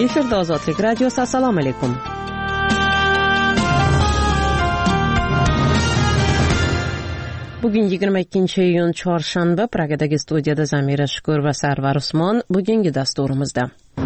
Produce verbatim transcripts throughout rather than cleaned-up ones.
Efirda Ozodlik radiosi. Assalomu alaykum. Bugun yigirma ikkinchi iyun chorshanba. Pragadagi studiyada Zamira Shukur va Sarvar Usmon. Bugungi dasturimizda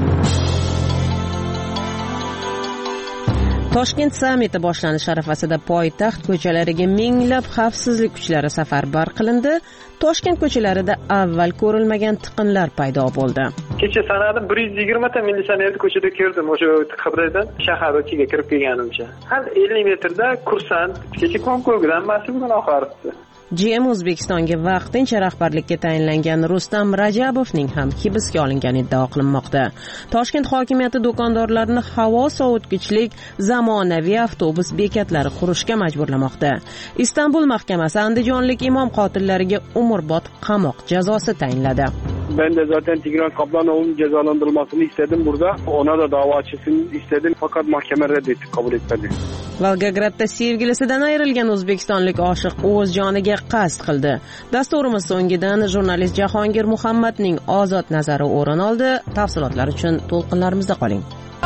Toshkent sammiti boshlanish arafasida poytaxt ko'chalariga minglab xavfsizlik kuchlari safarbar qilindi. Toshkent ko'chalarida avval ko'rilmagan tiqinlar paydo bo'ldi. Kecha sanadim bir yuz yigirma ta militsionerni ko'chada ko'rdim. O'sha Qibraydan shahar ichiga kirib kelganimcha. Har ellik metrda kursant, kecha Konkoldan mas'uldan oqaribdi. G M O'zbekistonga vaqtincha rahbarlikka tayinlangan Rustam Rajabovning ham hibsga olingani iddao qilinmoqda. Toshkent hokimiyati do'kondorlarni havo sovutgichlik zamonaviy avtobus bekatlari qurishga majburlamoqda. Istanbul mahkamasi andijonlik imom qotillariga umrbod qamoq jazosi tayinladi. Ben de zaten Tigran Kaplanov'un cezalandırılmasını istedim burada. Ona da dava açılsın istedim fakat mahkeme reddetti, kabul etmedi. Volgogradda sevgilisidan ayrilgan o'zbekistonlik oshiq o'z joniga qasd qildi. Dasturimiz so'ngidan jurnalist Jahongir Muhammadning ozod nazari o'rin oldi. Tafsilotlar uchun to'lqinlarimizda qoling.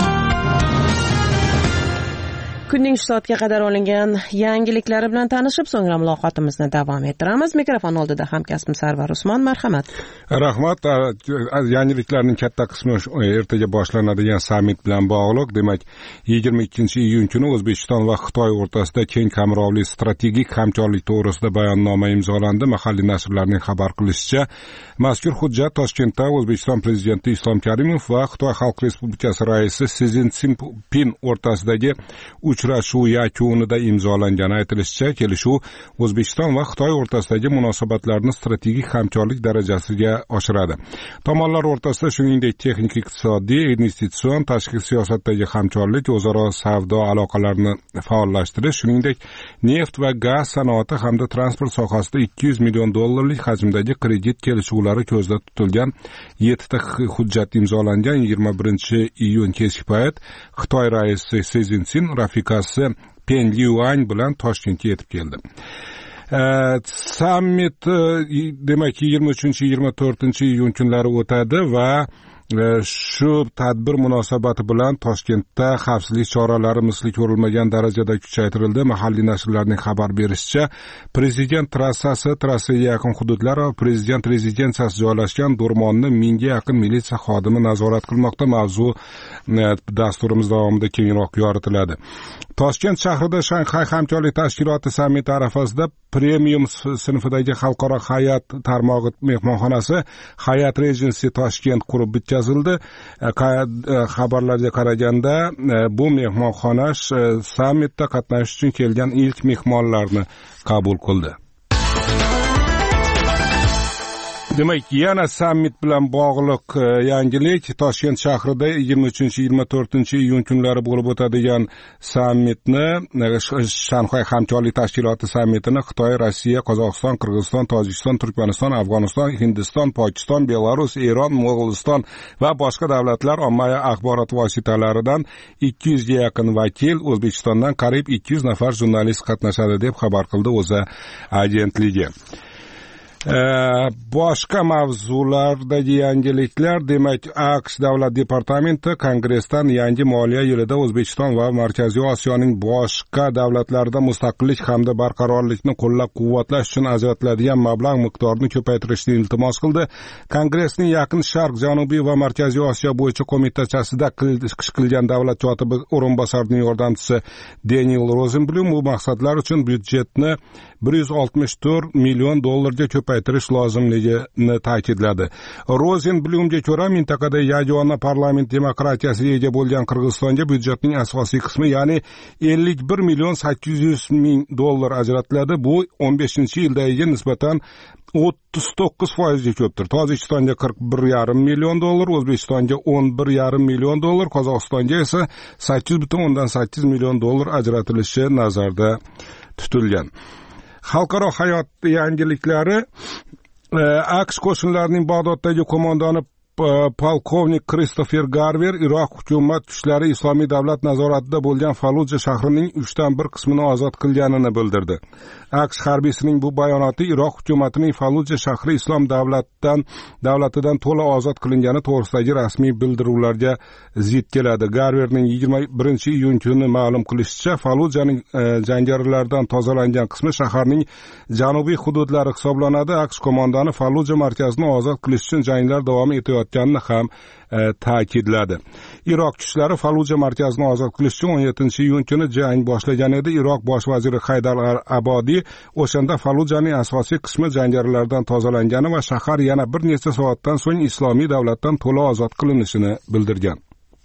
Kunning shu soatga qadar olingan yangiliklari bilan tanishib, so'ngra muloqotimizni davom ettiramiz. Mikrofon oldida hamkasbim Sarvar Usmon, marhamat. Rahmat. Yangiliklarning katta qismi ertaga boshlanadigan sammit bilan bog'liq. Demak, yigirma ikkinchi iyun kuni O'zbekiston va Xitoy o'rtasida keng qamrovli strategik hamkorlik to'g'risida bayonnoma imzolandi. Mahalliy nashrlarning xabar qilishicha, mazkur hujjat Toshkentda O'zbekiston prezidenti Islom Karimov va Xitoy Xalq Respublikasi raisi Si Szinpin o'rtasidagi uchrashuv yakunida imzolangani aytilishicha, kelishuv O'zbekiston va Xitoy o'rtasidagi munosabatlarni strategik hamkorlik darajasiga oshiradi. Tomonlar o'rtasida shuningdek texnik, iqtisodiy, investitsion, tashqi siyosatdagi hamkorlik, o'zaro savdo aloqalarini faollashtirish, shuningdek neft va gaz sanoati hamda transport sohasida ikki yuz million dollarlik hajmdagi kredit kelishuvlari ko'zda tutilgan yettita hujjat imzolangan. yigirma birinchi iyun kechki payt Xitoy raisi Si Szinpin rafiqasi Pen Liyuan bilan Toshkentga yetib keldi. Sammit demak yigirma uchinchi yigirma to'rtinchi iyun kunlari o'tadi va shu tadbir munosabati bilan Toshkentda xavfsizlik choralari misli ko'rilmagan darajada kuchaytirildi. Mahalliy nashrlarning xabar berishicha, prezident trassasi, trassaga yaqin hududlar va prezident rezidensiyasi joylashgan Do'rmonni mingga yaqin militsiya xodimi nazorat qilmoqda. Mavzu dasturimiz davomida kengroq yoritiladi. Toshkent shahrida Shanxay hamkorlik tashkiloti sammiti arafasida premium sinfidagi xalqaro Hayat tarmog'i mehmonxonasi Hayat Regency Toshkent qurib bitkazildi. Xabarlarga qaraganda bu mehmonxona sammitda qatnashish uchun kelgan ilk mehmonlarni qabul qildi. Demak, yana sammit bilan bog'liq yangilik. Toshkent shahrida yigirma uchinchi yigirma to'rtinchi iyun kunlari bo'lib o'tadigan sammitni, Shanxay hamkorlik tashkiloti sammitini Xitoy, Rossiya, Qozog'iston, Qirg'iziston, Tojikiston, Turkmaniston, Afg'oniston, Hindiston, Pokiston, Belarus, Eron, Mo'g'uliston va boshqa davlatlar ommaviy axborot vositalaridan ikki yuzga yaqin vakil, O'zbekistondan qariyb ikki yuz nafar jurnalist qatnashadi deb xabar qildi O'zA agentligi. Boshqa mavzulardagi yangiliklar, demak, AQSh davlat departamenti Kongressdan yangi moliya yilida O'zbekiston va Markaziy Osiyoning boshqa davlatlarida mustaqillik hamda barqarorlikni qo'llab-quvvatlash uchun ajratiladigan mablag' miqdorini ko'paytirishni iltimos qildi. Kongressning Yaqin Sharq, Janubiy va Markaziy Osiyo bo'yicha qo'mitachasida qilgan davlat kotibi o'rinbosarining yordamchisi Daniel Rosenblum bu maqsadlar uchun byudjetni bir yuz oltmish to'rt million dollarga ko'paytirish lozimligini ta'kidladi. Rosenblumga ko'ra, mintaqada yagona parlament demokratiyasiga ega bo'lgan Qirg'izistonga byudjetning asosiy qismi, ya'ni ellik bir million sakkiz yuz ming dollar ajratiladi. Bu o'n beshinchi yildagiga nisbatan o'ttiz to'qqiz foizga ko'pdir. Tojikistonga qirq bir yarim million dollar, O'zbekistonga o'n bir yarim million dollar, Qozog'istonga esa sakkiz butun o'ndan sakkiz million dollar ajratilishi nazarda tutilgan. Xalqaro hayot yangiliklari, AQSh qo'shinlarining Bag'doddagi qo'mondoni polkovnik Kristofer Garver Iroq hukumat kuchlari Islomiy davlat nazoratida bo'lgan Falluja shahrining uchdan bir qismini ozod qilganini bildirdi. AQSh harbiysining bu bayonoti Iroq hukumatining Falluja shahri islom davlatidan davlatidan to'la ozod qilingani to'g'risidagi rasmiy bildiruvlarga zid keladi. Garverning yigirma birinchi iyun kuni ma'lum qilishicha, Fallujaning e, jangarilardan tozalangan qismi shaharning janubiy hududlari hisoblanadi. AQSh qo'mondoni Falluja markazini ozod qilish uchun janglar davom etayotganini ham e, ta'kidladi. Iroq kuchlari Falluja markazini ozod qilish uchun o'n yettinchi iyun kuni jang boshlagan edi. Iroq bosh vaziri Haydar Abodi o'shanda Fallujaning asosiy qismi jangarilardan tozalangani va shahar yana bir necha soatdan so'ng islomiy davlatdan to'la ozod qilinishini bildirgan.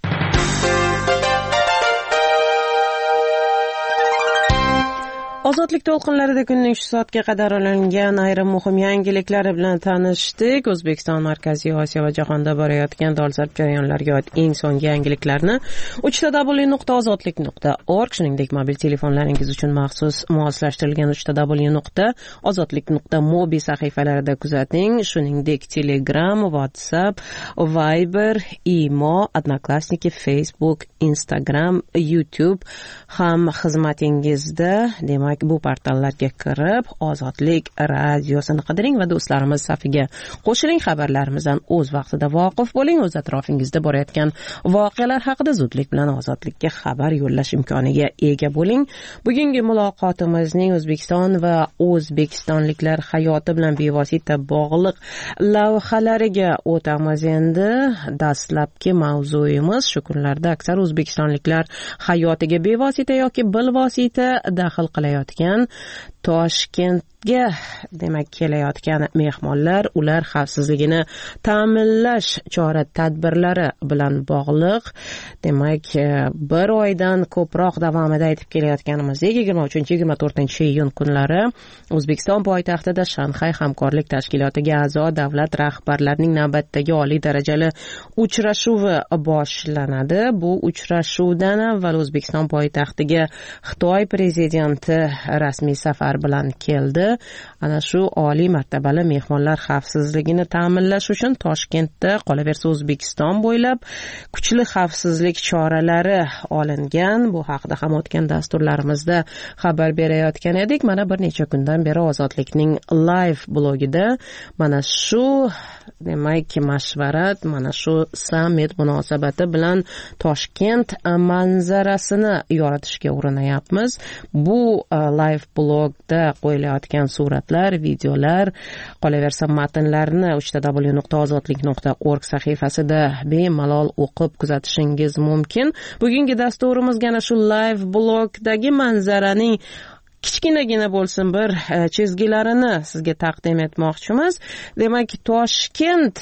Ozodlik to'lqinlarida kunning shu soatga qadar olingan ayrim muhim yangiliklar bilan tanishdik. O'zbekiston, Markaziy Osiyo va jahonda borayotgan dolzarb jarayonlarga oid eng so'nggi yangiliklarni uch w nuqta ozodlik nuqta org, shuningdek mobil telefonlaringiz uchun maxsus moslashtirilgan uch w nuqta ozodlik nuqta mobi sahifalarida kuzating. Shuningdek Telegram, WhatsApp, Viber, Imo, Odnoklassniki, Facebook, Instagram, YouTube ham xizmatingizda. Demak, bu portallarga kirib, Ozodlik radiosini qidiring va do'stlarimiz safiga qo'shiling. Xabarlarimizdan o'z vaqtida voqif bo'ling. O'z atrofingizda borayotgan voqealar haqida zudlik bilan Ozodlikka xabar yo'llash imkoniga ega bo'ling. Bugungi muloqotimizning O'zbekiston va o'zbekistonliklar hayoti bilan bevosita bog'liq lavhalariga o'tamiz. Endi dastlabki mavzuyimiz shu kunlarda aksar o'zbekistonliklar hayotiga bevosita yoki bilvosita daxl qilayotgan Toshkentga demak kelayotgan mehmonlar, ular xavfsizligini ta'minlash chora-tadbirlari bilan bog'liq. Demak, bir oydan ko'proq davomida aytib kelayotganimizdek, yigirma uchinchi yigirma to'rtinchi iyun kunlari O'zbekiston poytaxtida Shanxay hamkorlik tashkilotiga a'zo davlat rahbarlarining navbatdagi oliy darajali uchrashuvi boshlanadi. Bu uchrashuvdan avval O'zbekiston poytaxtiga Xitoy prezidenti rasmiy safar bilan keldi. Ana shu oliy martabali mehmonlar xavfsizligini ta'minlash uchun Toshkentda, qolaversa O'zbekiston bo'ylab kuchli xavfsizlik choralari olingan. Bu haqida ham o'tgan dasturlarimizda xabar berayotgan edik. Mana bir necha kundan beri Ozodlikning live blogida mana shu demak mashvarat, mana shu summit munosabati bilan Toshkent manzarasini yoritishga urinayapmiz. Bu live blogda qo'yilayotgan suratlar, videolar, qolaversa matnlarni uch w nuqta ozodlik nuqta org sahifasida bemalol o'qib kuzatishingiz mumkin. Bugungi dasturimizga ana shu live blogdagi manzaraning kichkinagina bo'lsin bir chizgilarini sizga taqdim etmoqchimiz. Demak, Toshkent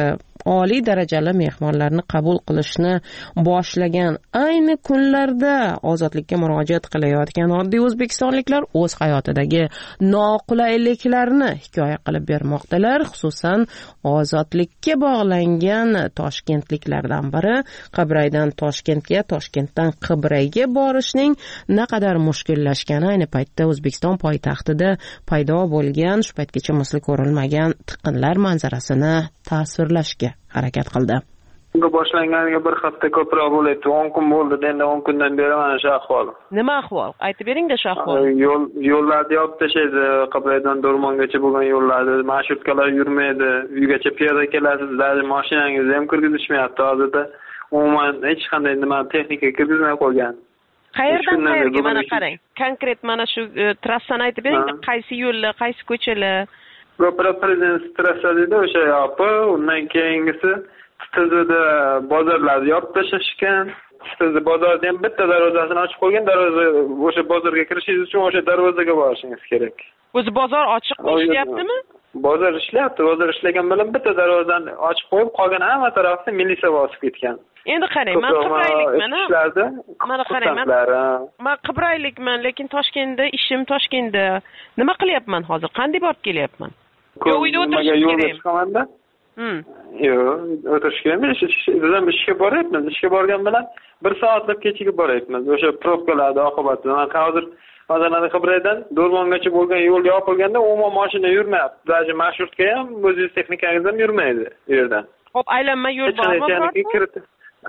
oliy darajali mehmonlarni qabul qilishni boshlagan ayni kunlarda Ozodlikka murojaat qilayotgan oddiy o'zbekistonliklar o'z hayotidagi noqulayliklarni hikoya qilib bermoqdalar. Xususan, Ozodlikka bog'langan toshkentliklardan biri Qibraydan Toshkentga, Toshkentdan Qibrayga borishning naqadar mushkullashgani ayni paytda O'zbekiston poytaxtida paydo bo'lgan shu paytgacha misli ko'rilmagan tiqinlar manzarasini tasvirlashga harakat qildi. Bunga boshlanganiga bir hafta ko'proq bo'ldi. o'n kun bo'ldi. Endi o'n kundan beri mana shu ahvol. Nima ahvol? Aytib bering-da shu ahvol. Yo'l yo'llarni yopib tashlaydi. Qibraydan Do'rmongacha bo'lgan yo'llarni marshrutkalar yurmaydi. Uygacha piyoda kelasiz, mashinangizni ham kirgizishmayapti hozirda. Umuman hech qanday nima texnika kirgizmay qo'ygan. Qayerdan qayerga mana qarang. Konkret mana shu trassani aytib bering, qaysi yo'llar, qaysi ko'chalar? Ko'proq prezident trassasi deydi, o'sha yopi, undan keyingisi Tizida bozorlarni yopib tashlashgan. Tizida bozorda ham bitta darvozasini ochib qo'ygan. Darvoza o'sha bozorga kirishingiz uchun o'sha darvozaga borishingiz kerak. O'zi bozor ochiq ishlayaptimi? Bozor ishlayapti. Bozor ishlagan bilan bitta darvozani ochib qo'yib, qolgan hamma tarafni militsiya bosib ketgan. Endi qarang, men Qibraylikman. Mana qarang, men Qibraylikman, lekin Toshkentda ishim Toshkentda. Nima qilyapman hozir? Qanday borib kelyapman? Uyda o'tirish kerak. Hmm. Yo'q, o'tirish kerak. Bizdan ishga boryapmiz. Ishga borgan bilan bir soatlab kechiga boryapmiz. O'sha probkalarning oqibatida. Hozir Hozirda Qibraydan Do'rmongacha bo'lgan yo'l yopilganda umuman mashina yurmayapti. Даже marshrutka ham o'zingiz texnikangiz ham yurmaydi u yerdan. Xo'p, aylanma yo'l bormi?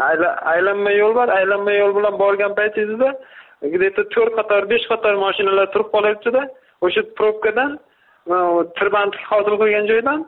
Aylanma yo'l bor. Aylanma yo'l bilan borgan paytingizda где-то to'rt qator, besh qator mashinalar turib qolyapti-da, o'sha probkadan tirbandlik hosil qilgan joydan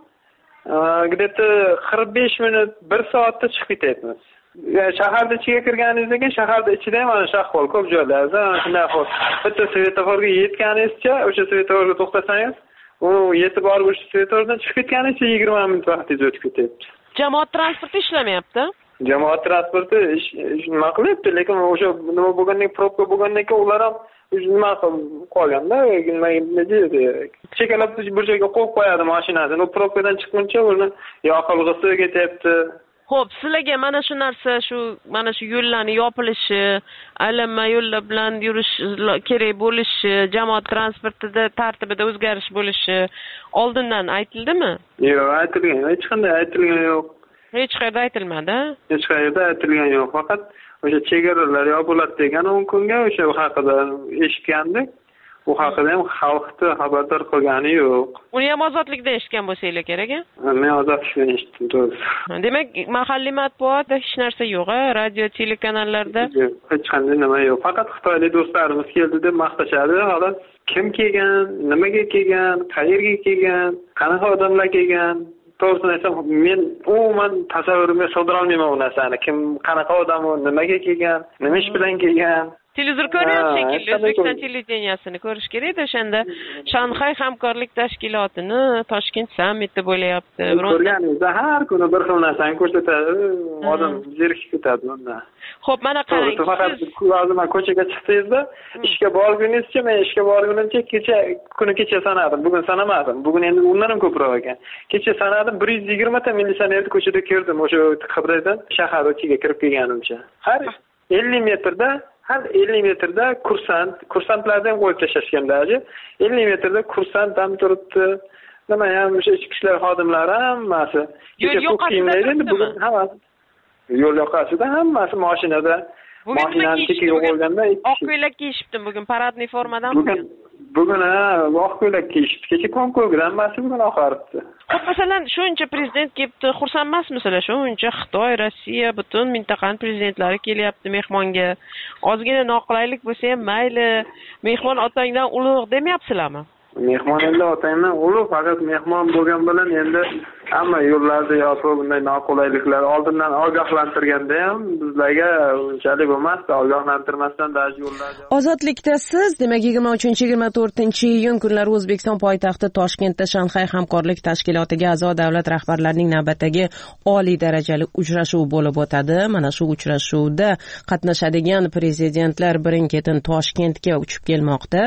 где-то qirq besh minut bir soatda chiqib ketyapmiz. Shaharda ichiga kirganingizdan keyin shaharda ichida ham mana shu ahvol ko'p joylarda shunday ahvol. Bitta svetoforga yetganingizcha o'sha svetoforga to'xtasangiz, u yetib borib o'sha svetofordan chiqib ketganingizcha yigirma minut vaqtingiz o'tib ketyapti. Jamoat transporti ishlamayapti? Jamoat transporti nima qilyapti, lekin o'sha nima bo'lgandan probka bo'lgandan keyin ular ham nima qilib qolganda, nima deydi, chekalab bir joyga qo'yib qo'yadi mashinasini. U probkadan chiqquncha uni yoqilg'isi ketyapti. Xo'p, sizlarga mana shu narsa, shu mana shu yo'llarning yopilishi, aylanma yo'llar bilan yurish kerak bo'lishi, jamoat transportida tartibida o'zgarish bo'lishi oldindan aytildimi? Yo'q, aytilgan, hech qanday aytilgan yo'q. Hech qayerda aytilmadi? Hech qayerda aytilgan yo'q. Faqat o'sha chegaralar yopiladi degan o'n kunga o'sha haqida eshitgandik. Bu haqida ham xalqni xabardor qilgani yo'q. Uni ham ozodlikdan eshitgan bo'lsanglar kerak-a? Men ozodlikdan eshitdim, to'g'ri. Demak, mahalliy matbuotda hech narsa yo'q-a, radio, telekanallarda? Hech qanday nima yo'q. Faqat xitoylik do'stlarimiz keldi deb maqtashadi, xolos. Kim kelgan, nimaga kelgan, qayerga kelgan, qanaqa odamlar kelgan? To'g'risini aytsam, men umuman tasavvurimga sig'dira olmayman bu narsani. Kim, qanaqa odam u, nimaga kelgan, nima ish bilan kelgan? Televizor ko'ryapsiz shekilli, O'zbekiston televideniyasini ko'rish kerak-da, o'shanda Shanxay hamkorlik tashkilotini Toshkent sammiti bo'layapti. Ko'rganingizda har kuni bir xil narsani ko'rsatadi, odam zerikib ketadi bundan. Xo'p, mana qarang. Faqat hozir ko'chaga chiqsangizda, ishga borguningizcha, men ishga borgunimcha kecha kuni kecha sanadim. Bugun sanamadim. Bugun endi undan ham ko'proq ekan. Kecha sanadim, bir yuz yigirma ta militsionerni ko'chada ko'rdim, o'sha Qibraydan shahar ichiga kirib kelganimcha. Har ellik metrda har ellik metrda kursant, kursantlardan qo'yib tashlashgandaji, ellik metrda kursant ham turibdi. Nima ham o'sha ichki ishlar xodimlari hammasi. Yo'l yoqasida bugun hammasi. Yo'l yoqasida hammasi mashinada. Mashinani chekiga qo'yganda oq ko'ylak kiyishibdi bugun, paradniy formadan bugun. Bugun ha, oq ko'ylak kiyishibdi. Kecha Konko'gdan hammasi bugun oqaribdi. Xo'p, masalan, shuncha prezident kelibdi, xursand emasmisizlar? Shuncha Xitoy, Rossiya, butun mintaqaning prezidentlari kelyapti mehmonga. Ozgina noqulaylik bo'lsa ham mayli, mehmon otangdan ulug' demayapsizlarmi? Mehmon endi otangdan ulug', faqat mehmon bo'lgan bilan endi hamma yo'llarda yopiq bunday noqulayliklar oldindan ogohlantirganda ham bizlarga unchalik bo'lmasdi, ogohlantirmasdan даже yo'llarda. Ozodlikda siz, demak yigirma uchinchi yigirma to'rtinchi iyun kunlari O'zbekiston poytaxti Toshkentda Shanxay hamkorlik tashkilotiga a'zo davlat rahbarlarining navbatdagi oliy darajali uchrashuvi bo'lib o'tadi. Mana shu uchrashuvda qatnashadigan prezidentlar birin-ketin Toshkentga uchib kelmoqda.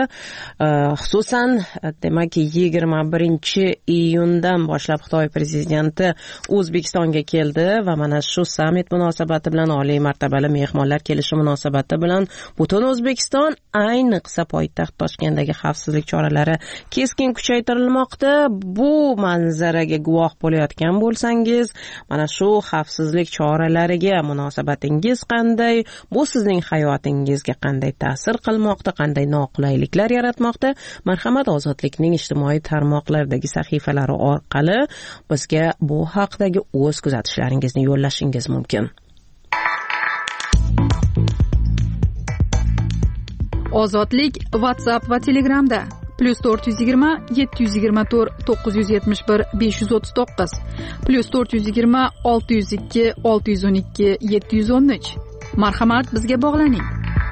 Xususan, demak yigirma birinchi iyundan boshlab Xitoy prezidenti O'zbekistonga keldi va mana shu sammit munosabati bilan oliy martabali mehmonlar kelishi munosabati bilan butun O'zbekiston, ayniqsa poytaxt Toshkentdagi xavfsizlik choralari keskin kuchaytirilmoqda. Bu manzaraga guvoh bo'layotgan bo'lsangiz, mana shu xavfsizlik choralariga munosabatingiz qanday? Bu sizning hayotingizga qanday ta'sir qilmoqda, qanday noqulayliklar yaratmoqda? Marhamat, Ozodlikning ijtimoiy tarmoqlardagi sahifalari orqali bizga bu haqdagi o'z kuzatishlaringizni yo'llashingiz mumkin. Ozodlik WhatsApp va Telegramda plus to'rt yuz yigirma yetti yuz yigirma to'rt to'qqiz yuz yetmish bir besh yuz o'ttiz to'qqiz plus to'rt yuz yigirma olti yuz ikki olti yuz o'n ikki yetti yuz o'n uch. Marhamat, bizga bog'laning.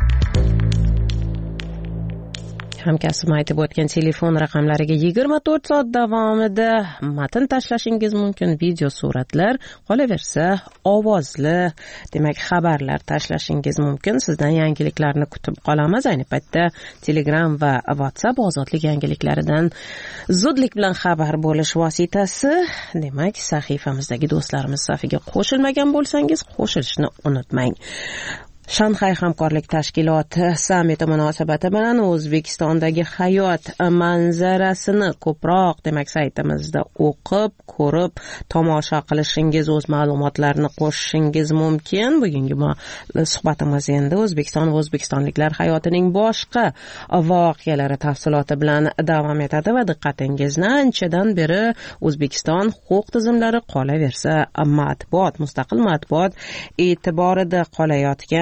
Hamkasbim aytib o'tgan telefon raqamlariga yigirma to'rt soat davomida matn tashlashingiz mumkin, video suratlar, qolaversa ovozli, demak xabarlar tashlashingiz mumkin. Sizdan yangiliklarni kutib qolamiz. Ayni paytda Telegram va WhatsApp ozodlik yangiliklaridan zudlik bilan xabar bo'lish vositasi. Demak, sahifamizdagi do'stlarimiz safiga qo'shilmagan bo'lsangiz, qo'shilishni unutmang. Shanxay hamkorlik tashkiloti sammiti munosabati bilan O'zbekistondagi hayot manzarasini ko'proq, demak, saytimizda o'qib, ko'rib, tomosha qilishingiz, o'z ma'lumotlarini qo'shishingiz mumkin. Bugungi suhbatimiz endi O'zbekiston va o'zbekistonliklar hayotining boshqa voqealari tafsiloti bilan davom etadi va diqqatingizni anchadan beri O'zbekiston huquq tizimlari, qolaversa matbuot, mustaqil matbuot e'tiborida qolayotgan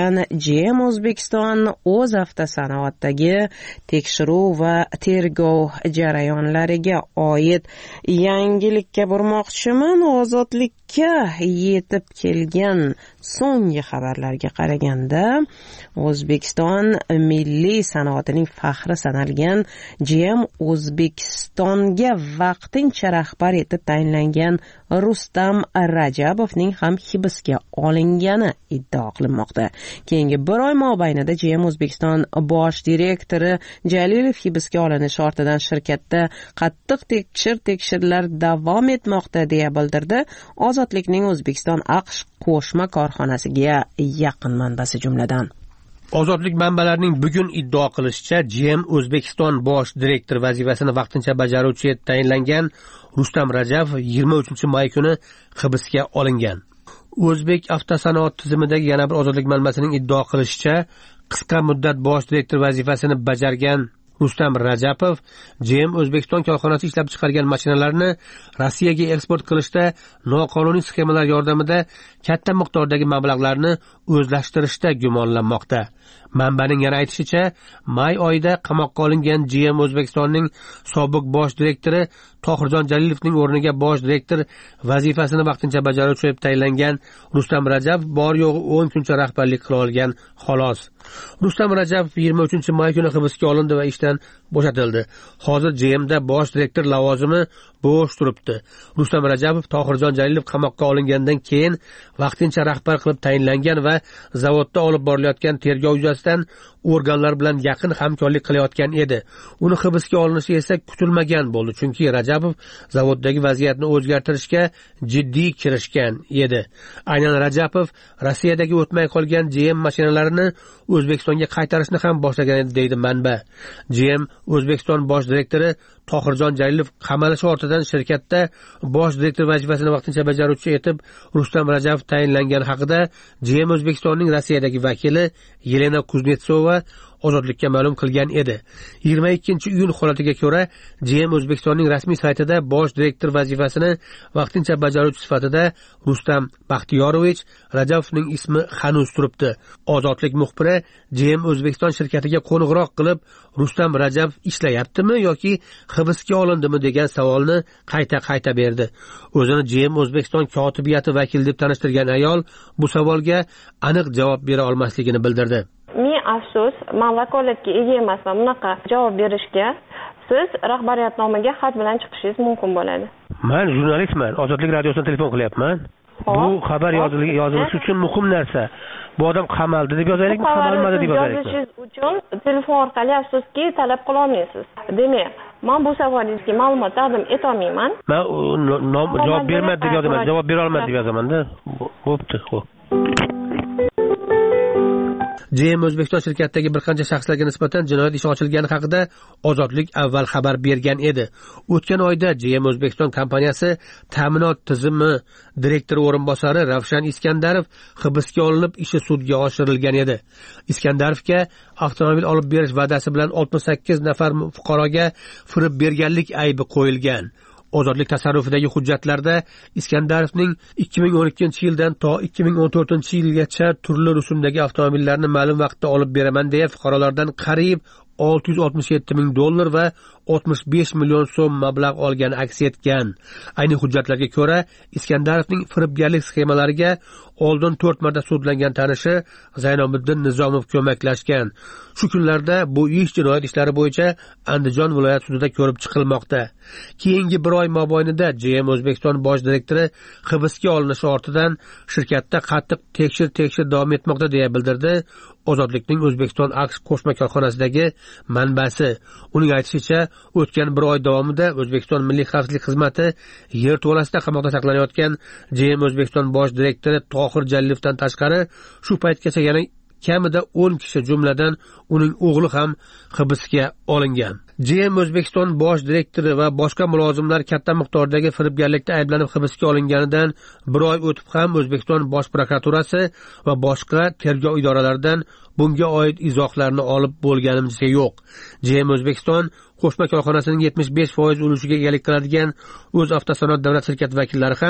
tarafdan G M O'zbekiston o'z avtosanoatdagi tekshiruv va tergov jarayonlariga oid yangilikka bormoqchiman. Ozodlikka yetib kelgan so'nggi xabarlarga qaraganda, O'zbekiston milliy sanoatining faxri sanalgan G M O'zbekistonga vaqtincha rahbar etib tayinlangan Rustam Rajabovning ham hibsga olingani iddao qilinmoqda. Keyingi bir oy mobaynida G M O'zbekiston bosh direktori Jalilov hibsga olinishi ortidan shirkatda qattiq tekshir tekshirlar davom etmoqda deya bildirdi Ozodlikning O'zbekiston AQSh qo'shma korxonasiga yaqin manbasi jumladan. Ozodlik manbalarining bugun iddao qilishicha, G M O'zbekiston bosh direktor vazifasini vaqtincha bajaruvchi etib tayinlangan Rustam Rajabov yigirma uchinchi may kuni hibsga olingan. O'zbek avtosanoat tizimidagi yana bir Ozodlik manbasining iddao qilishicha, qisqa muddat bosh direktor vazifasini bajargan Rustam Rajabov G M O'zbekiston korxonasi ishlab chiqargan mashinalarni Rossiyaga eksport qilishda noqonuniy sxemalar yordamida katta miqdordagi mablag'larni o'zlashtirishda gumonlanmoqda. Manbaning yana aytishicha, may oyida qamoqqa olingan G M O'zbekistonning sobiq bosh direktori Tohirjon Jalilovning o'rniga bosh direktor vazifasini vaqtincha bajaruvchi etib tayinlangan Rustam Rajabov bor yo'g'i o'n kuncha rahbarlik qila olgan xolos. Rustam Rajabov yigirma uchinchi may kuni hibsga olindi va ishdan bo'shatildi. Hozir G M'da bosh direktor lavozimi bo'sh turibdi. Rustam Rajabov Tohirjon Jalilov qamoqqa olingandan keyin vaqtincha rahbar qilib tayinlangan va zavodda olib borilayotgan tergov yuzasidan organlar bilan yaqin hamkorlik qilayotgan edi. Uni hibsga olinishi esa kutilmagan bo'ldi, chunki Rajabov zavoddagi vaziyatni o'zgartirishga jiddiy kirishgan edi. Aynan Rajabov Rossiyadagi o'tmay qolgan G M mashinalarini O'zbekistonga qaytarishni ham boshlagan edi, deydi manba. G M O'zbekiston bosh direktori Tohirjon Jalilov qamalishi ortidan shirkatda bosh direktor vazifasini vaqtincha bajaruvchi etib Rustam Rajabov tayinlangani haqida G M O'zbekistonning Rossiyadagi vakili Yelena Kuznetsova Ozodlikka ma'lum qilgan edi. yigirma ikkinchi iyun holatiga ko'ra G M O'zbekistonning rasmiy saytida bosh direktor vazifasini vaqtincha bajaruvchi sifatida Rustam Baxtiyorovich Rajabovning ismi hanuz turibdi. Ozodlik muxbiri G M O'zbekiston shirkatiga qo'ng'iroq qilib, Rustam Rajabov ishlayaptimi yoki hibsga olindimi degan savolni qayta-qayta berdi. O'zini G M O'zbekiston kotibiyati vakili deb tanishtirgan ayol bu savolga aniq javob bera olmasligini bildirdi. Men afsus, men vakolatga ega emasman bunaqa javob berishga. Siz rahbariyatnomaga xat bilan chiqishingiz mumkin bo'ladi. Men jurnalistman, Ozodlik radiosidan telefon qilyapman. Bu xabar yozilishi uchun muhim narsa. Bu odam qamaldi deb yozaylikmi, qamalmadi deb yozaylikmi? Yozishingiz uchun telefon orqali afsuski talab qila olmaysiz. Demak, men bu savolingizga ma'lumot taqdim eta olmayman. Men javob bermadi deb yozaman, javob bera olmadi deb yozaman-da. Bo'pti, xo'p. G M O'zbekiston shirkatidagi bir qancha shaxslarga nisbatan jinoyat ishi ochilgani haqida Ozodlik avval xabar bergan edi. O'tgan oyda G M O'zbekiston kompaniyasi ta'minot tizimi direktori o'rinbosari Ravshan Iskandarov hibsga olinib, ishi sudga oshirilgan edi. Iskandarovga avtomobil olib berish va'dasi bilan oltmish sakkiz nafar fuqaroga firib berganlik aybi qo'yilgan. Ozodlik tasarrufidagi hujjatlarda Iskandarovning ikki ming o'n ikkinchi yildan to ikki ming o'n to'rtinchi yilgacha turli rusumdagi avtomobillarni ma'lum vaqtda olib beraman deya fuqarolardan qariyb olti yuz oltmish yetti ming dollar va oltmish besh million so'm mablag' olgani aks etgan. Ayni hujjatlarga ko'ra, Iskandarovning firibgarlik sxemalariga oldin to'rt marta sudlangan tanishi Zaynomiddin Nizomov ko'maklashgan. Shu kunlarda bu ish jinoyat ishlari bo'yicha Andijon viloyat sudida ko'rib chiqilmoqda. Keyingi bir oy mobaynida G M O'zbekiston bosh direktori hibsga olinishi ortidan shirkatda qattiq tekshir-tekshir davom etmoqda deya bildirdi Ozodlikning O'zbekiston AQSh qo'shma korxonasidagi manbasi. Uning aytishicha, o'tgan bir oy davomida O'zbekiston Milliy xavfsizlik xizmati yerto'lasida qamoqda saqlanayotgan G M O'zbekiston bosh direktori Tohir Jalilovdan tashqari shu paytgacha yana kamida o'n kishi, jumladan uning o'g'li ham hibsga olingan. G M O'zbekiston bosh direktori va boshqa mulozimlar katta miqdordagi firibgarlikda ayblanib hibsga olinganidan bir oy o'tib ham O'zbekiston bosh prokuraturasi va boshqa tergov idoralaridan bunga oid izohlarni olib bo'lganimizcha yo'q. G M O'zbekiston qo'shma korxonasining yetmish besh foiz ulushiga egalik qiladigan o'z avtosanoat davlat shirkati vakillari ham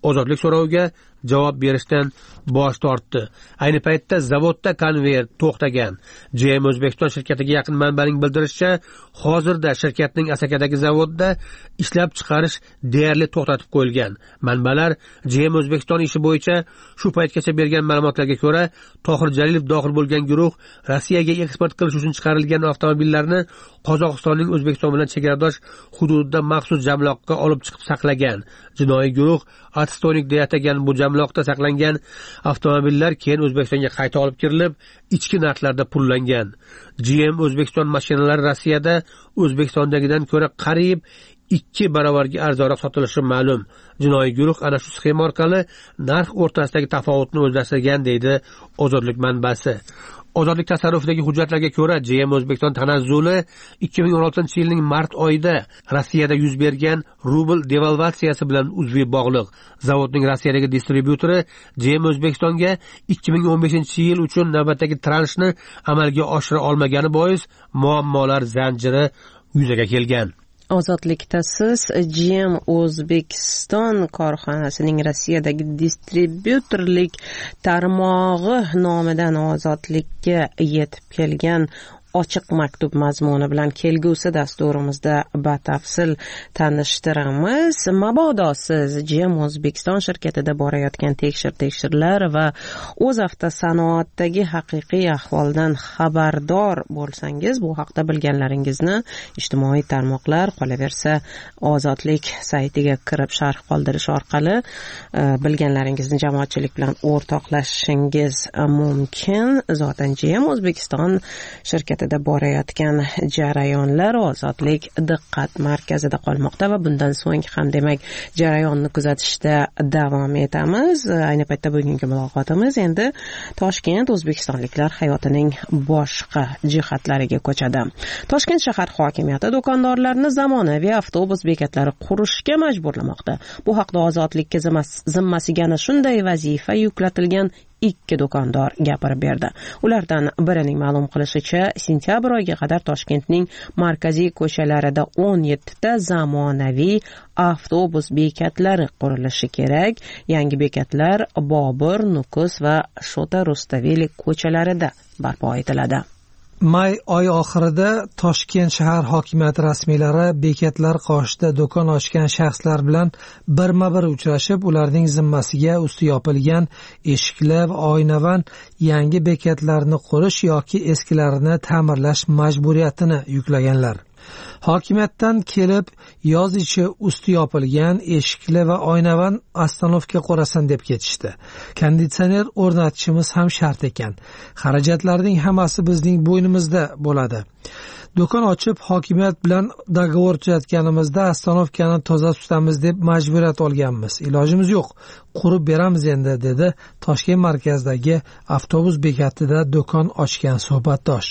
ozodlik so'roviga javob berishdan bosh tortdi. Ayni paytda zavodda konveyer to'xtagan. G M O'zbekiston shirkatiga yaqin manbaning bildirishicha, hozirda shirkatning Asakadagi zavodda ishlab chiqarish deyarli to'xtatib qo'yilgan. Manbalar G M O'zbekiston ishi bo'yicha shu paytgacha bergan ma'lumotlarga ko'ra, Tohir Jalilov dohil bo'lgan guruh Rossiyaga eksport qilish uchun chiqarilgan avtomobillarni Qozog'istonning O'zbekiston bilan chegaradosh hududida maxsus jamloqqa olib chiqib saqlagan. Jinoiy guruh Atstonik deya atagan bu jamloqda saqlangan avtomobillar keyin O'zbekistonga qayta olib kirilib, ichki narxlarda pullangan. G M O'zbekiston mashinalari Rossiyada O'zbekistondagidan ko'ra qariyb ikki barobarga arzonroq sotilishi ma'lum. Jinoiy guruh ana shu sxema orqali narx o'rtasidagi tafovutni o'zlashtirgan, deydi Ozodlik manbasi. Ozodlik tasarrufidagi hujjatlarga ko'ra, G M O'zbekiston tanazzuli ikki ming o'n oltinchi yilning mart oyida Rossiyada yuz bergan rubl devalvatsiyasi bilan uzviy bog'liq. Zavodning Rossiyadagi distribyutori G M O'zbekistonga ikki ming o'n beshinchi yil uchun navbatdagi transhni amalga oshira olmagani bois muammolar zanjiri yuzaga kelgan. Ozodlikda siz G M O'zbekiston korxonasining Rossiyadagi distribyutorlik tarmog'i nomidan ozodlikka yetib kelgan ochiq maktub mazmuni bilan kelgusi dasturimizda batafsil tanishtiramiz. Mabodo siz G M O'zbekiston shirkatida borayotgan tekshir-tekshirlar va o'z avtosanoatdagi haqiqiy ahvoldan xabardor bo'lsangiz, bu haqda bilganlaringizni ijtimoiy tarmoqlar, qolaversa Ozodlik saytiga kirib sharh qoldirish orqali bilganlaringizni jamoatchilik bilan o'rtoqlashishingiz mumkin. Zotan G M O'zbekiston shirkati borayotgan jarayonlar Ozodlik diqqat markazida qolmoqda va bundan so'ng ham demak jarayonni kuzatishda davom etamiz. Ayni paytda bugungi muloqotimiz endi Toshkent o'zbekistonliklar hayotining boshqa jihatlariga ko'chadi. Toshkent shahar hokimiyati do'kondorlarni zamonaviy avtobus bekatlari qurishga majburlamoqda. Bu haqda Ozodlikka zimmasiga ana shunday vazifa yuklatilgan ikki do'kondor gapirib berdi. Ulardan birining ma'lum qilishicha, sentyabr oyiga qadar Toshkentning markaziy ko'chalarida o'n yetti ta zamonaviy avtobus bekatlari qurilishi kerak. Yangi bekatlar Bobur, Nukus va Shota Rustaveli ko'chalarida barpo etiladi. May oyi oxirida Toshkent shahar hokimiyati rasmiylari bekatlar qoshida do'kon ochgan shaxslar bilan birma-bir uchrashib, ularning zimmasiga usti yopilgan eshikli va oynavan yangi bekatlarni qurish yoki eskilarini ta'mirlash majburiyatini yuklaganlar. Hokimiyatdan kelib yoz ichi usti yopilgan eshikli va oynavan ostanovka qo'rasan deb ketishdi. Konditsioner o'rnatishimiz ham shart ekan. Xarajatlarning hammasi bizning bo'ynimizda bo'ladi. Do'kon ochib hokimiyat bilan dogovor tuzatganimizda ostanovkani toza tutamiz deb majburiyat olganmiz. Ilojimiz yo'q, qurib beramiz endi, dedi Toshkent markazidagi avtobus bekatida do'kon ochgan suhbatdosh.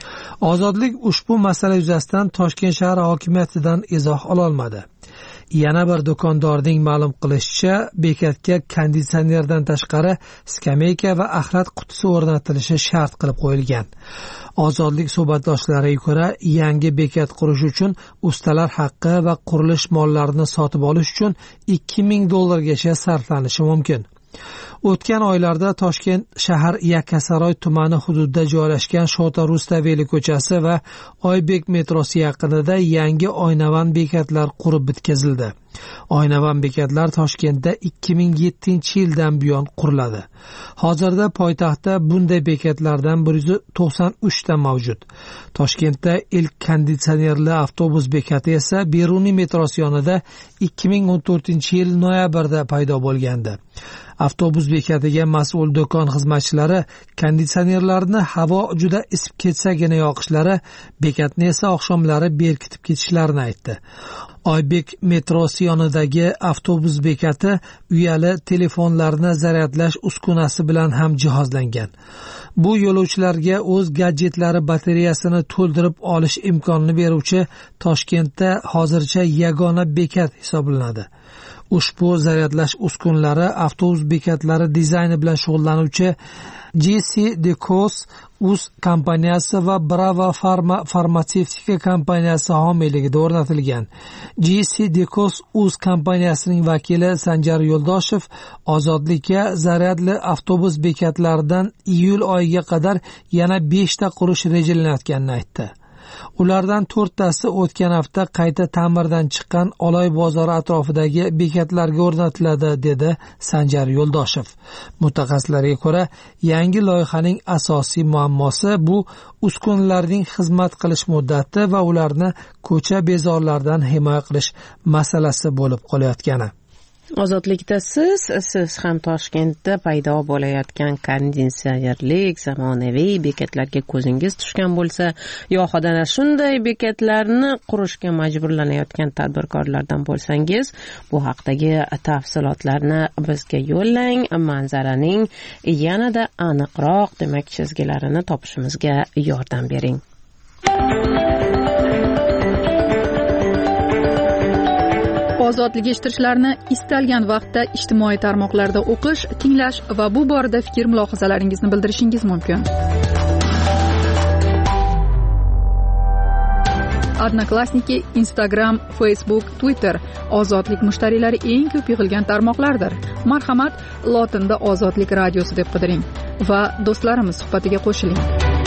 Ozodlik ushbu masala yuzasidan Toshkent shahar hokimiyatidan izoh ola olmadi. Yana bir do'kondorning ma'lum qilishicha, bekatga konditsionerdan tashqari skameyka va axlat qutisi o'rnatilishi shart qilib qo'yilgan. Ozodlik suhbatdoshlariga ko'ra, yangi bekat qurish uchun ustalar haqqi va qurilish mollarini sotib olish uchun ikki ming dollargacha sarflanishi mumkin. O'tgan oylarda Toshkent shahar Yakkasaroy tumani hududida joylashgan Shota Rustaveli ko'chasi va Oybek metrosi yaqinida yangi oynavan bekatlar qurib bitkazildi. Oynavan bekatlar Toshkentda ikki ming yettinchi yildan buyon quriladi. Hozirda poytaxtda bunday bekatlardan bir yuz to'qson uch ta mavjud. Toshkentda ilk konditsionerli avtobus bekati esa Beruniy metrosi yonida ikki ming o'n to'rtinchi yil noyabrda paydo bo'lgandi. Avtobus bekatiga mas'ul do'kon xizmatchilari konditsionerlarni havo juda isib ketsagina yoqishlari, bekatni esa oqshomlari berkitib ketishlarini aytdi. Oybek metrosi yonidagi avtobus bekati uyali telefonlarni zaryadlash uskunasi bilan ham jihozlangan. Bu yo'lovchilarga o'z gadjetlari batareyasini to'ldirib olish imkonini beruvchi Toshkentda hozircha yagona bekat hisoblanadi. Ushbu zaryadlash uskunalari avtobus bekatlari dizayni bilan shug'ullanuvchi G C Decos uz kompaniyasi va Brava Pharma farmatsevtika kompaniyasi homiyligida o'rnatilgan. G C Decos uz kompaniyasining vakili Sanjar Yo'ldoshev Ozodlikka zaryadli avtobus bekatlaridan iyul oyiga qadar yana beshta qurish rejalanayotganini aytdi. Ulardan to'rttasi o'tgan hafta qayta ta'mirdan chiqqan Oloy bozori atrofidagi bekatlarga o'rnatiladi, dedi Sanjar Yo'ldoshev. Mutaxassislarga ko'ra, yangi loyihaning asosiy muammosi bu uskunalarning xizmat qilish muddati va ularni ko'cha bezorlaridan himoya qilish masalasi bo'lib qolayotgani. Ozodlikda siz siz ham Toshkentda paydo bo'layotgan konditsionerlik zamonaviy bekatlarga ko'zingiz tushgan bo'lsa, yoxud ana shunday bekatlarni qurishga majburlanayotgan tadbirkorlardan bo'lsangiz, bu haqdagi tafsilotlarni bizga yo'llang. Manzaraning yanada aniqroq demak chizgilarini topishimizga yordam bering. Ozodlik eshittirishlarni istalgan vaqtda ijtimoiy tarmoqlarda o'qish, tinglash va bu borada fikr mulohazalaringizni bildirishingiz mumkin. Odnoklassniki, Instagram, Facebook, Twitter Ozodlik mushtariylari eng ko'p yig'ilgan tarmoqlardir. Marhamat, lotinda Ozodlik radiosi deb qidiring va do'stlarimiz suhbatiga qo'shiling.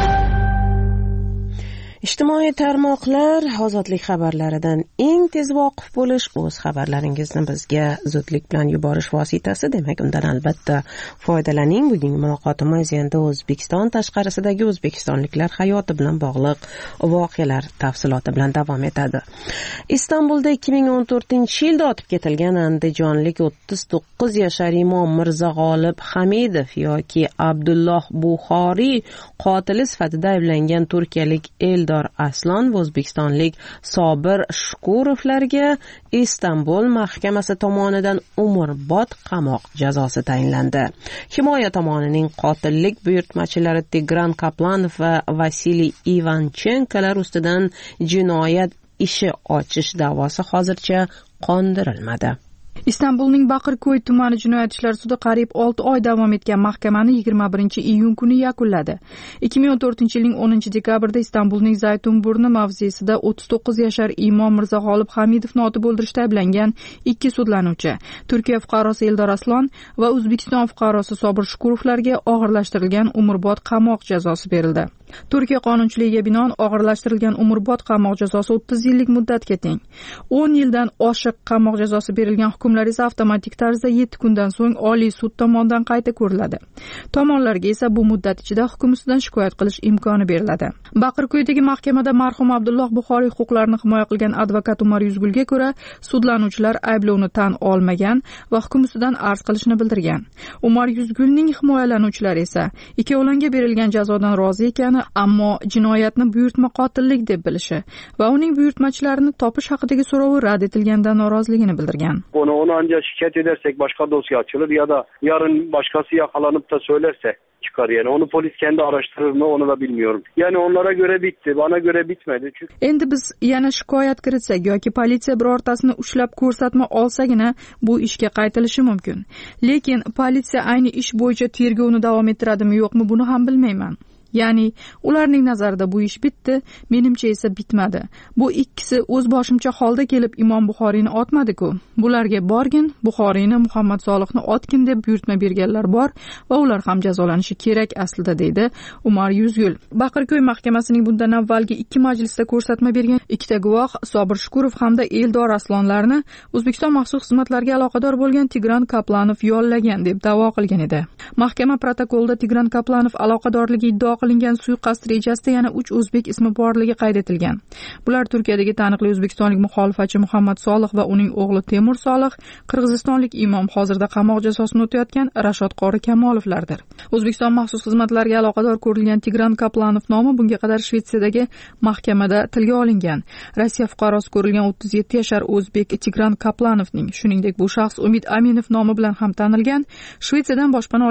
Ijtimoiy tarmoqlar ozodlik xabarlaridan eng tez voqif bo'lish, o'z xabarlaringizni bizga zudlik bilan yuborish vositasi. Demak, undan albatta foydalaning. Bugungi muloqotimiz endi O'zbekiston tashqarisidagi o'zbekistonliklar hayoti bilan bog'liq voqealar tafsiloti bilan davom etadi. Istanbulda ikki ming o'n to'rtinchi yilda otib ketilgan andijonlik o'ttiz to'qqiz yashar imom Mirzag'olib Hamidov yoki Abdulloh Buxoriy qotili sifatida ayblangan turkiyalik Eldor Aslon va o'zbekistonlik Sobir Shukurovlarga Istanbul mahkamasi tomonidan umrbod qamoq jazosi tayinlandi. Himoya tomonining qotillik buyurtmachilari Tigran Kaplanov va Vasiliy Ivanchenkolar ustidan jinoyat ishi ochish da'vosi hozircha qondirilmadi. Istanbulning Baqirko'y tumani jinoyat ishlari sudi qariyb olti oy davom etgan mahkamani yigirma birinchi iyun kuni yakunladi. ikki ming o'n to'rtinchi yilning o'ninchi dekabrda Istanbulning Zaytunburni mavzesida o'ttiz to'qqiz yashar imom Mirzag'olib Hamidovni otib o'ldirishda ayblangan ikki sudlanuvchi, Turkiya fuqarosi Eldor Aslon va O'zbekiston fuqarosi Sobir Shukurovlarga og'irlashtirilgan umrbod qamoq jazosi berildi. Turkiya qonunchiligiga binoan og'irlashtirilgan umrbod qamoq jazosi o'ttiz yillik muddatga teng. o'n yildan oshiq qamoq jazosi berilgan hukmlar esa avtomatik tarzda yetti kundan so'ng Oliy sud tomonidan qayta ko'riladi. Tomonlarga esa bu muddat ichida hukm ustidan shikoyat qilish imkoni beriladi. Baqirko'ydagi mahkamada marhum Abdulloh Buxoriy huquqlarini himoya qilgan advokat Umar Yuzgulga ko'ra, sudlanuvchilar ayblovni tan olmagan va hukm ustidan arz qilishni bildirgan. Umar Yuzgulning himoyalanuvchilari esa ikkovlonga berilgan jazodan rozi ekani, ammo jinoyatni buyurtma qotillik deb bilishi va uning buyurtmachilarini topish haqidagi so'rovi rad etilganidan noroziligini bildirgan. Onu onu ancak şikayet edersek başka dosya açılır ya da yarın başkası yakalanıp da söylerse çıkar yani. Onu polis kendi araştırır mı onu da bilmiyorum. Yani onlara göre bitti, bana göre bitmedi. Çünkü endi biz yana shikoyat kiritsak yoki politsiya birortasini ushlab ko'rsatma olsagina bu ishga qaytilishi mumkin. Lekin politsiya ayni ish bo'yicha tergovni davom ettiradimi yo'qmi buni ham bilmayman. Ya'ni ularning nazarida bu ish bitdi, menimcha esa bitmadi. Bu ikkisi o'z boshimcha holda kelib Imom Buxoriyni otmadi-ku. Bularga borgin, Buxoriyni, Muhammad Solihni otgin deb buyurtma berganlar bor va ular ham jazolanishi kerak aslida, deydi Umar Yuzgul. Baqirko'y mahkamasining bundan avvalgi ikki majlisda ko'rsatma bergan ikkita guvoh Sobir Shukurov hamda Eldor Aslonlarni O'zbekiston maxsus xizmatlarga aloqador bo'lgan Tigran Kaplanov yollagan deb da'vo qilgan edi. Mahkama protokolida Tigran Kaplanov aloqadorligi iddio qilingan suiqasd rejasida yana uch o'zbek ismi borligi qayd etilgan. Bular Turkiyadagi taniqli o'zbekistonlik muxolifatchi Muhammad Solih va uning o'g'li Temur Solih, qirg'izistonlik imom hozirda qamoq jazosini o'tayotgan Rashod Qori Kamolovlardir. O'zbekiston maxsus xizmatlariga aloqador ko'rilgan Tigran Kaplanov nomi bunga qadar Shvetsiyadagi mahkamada tilga olingan. Rossiya fuqarosi ko'rilgan o'ttiz yetti yashar o'zbek Tigran Kaplanovning, shuningdek bu shaxs Umid Aminov nomi bilan ham tanilgan, Shvetsiyadan boshpana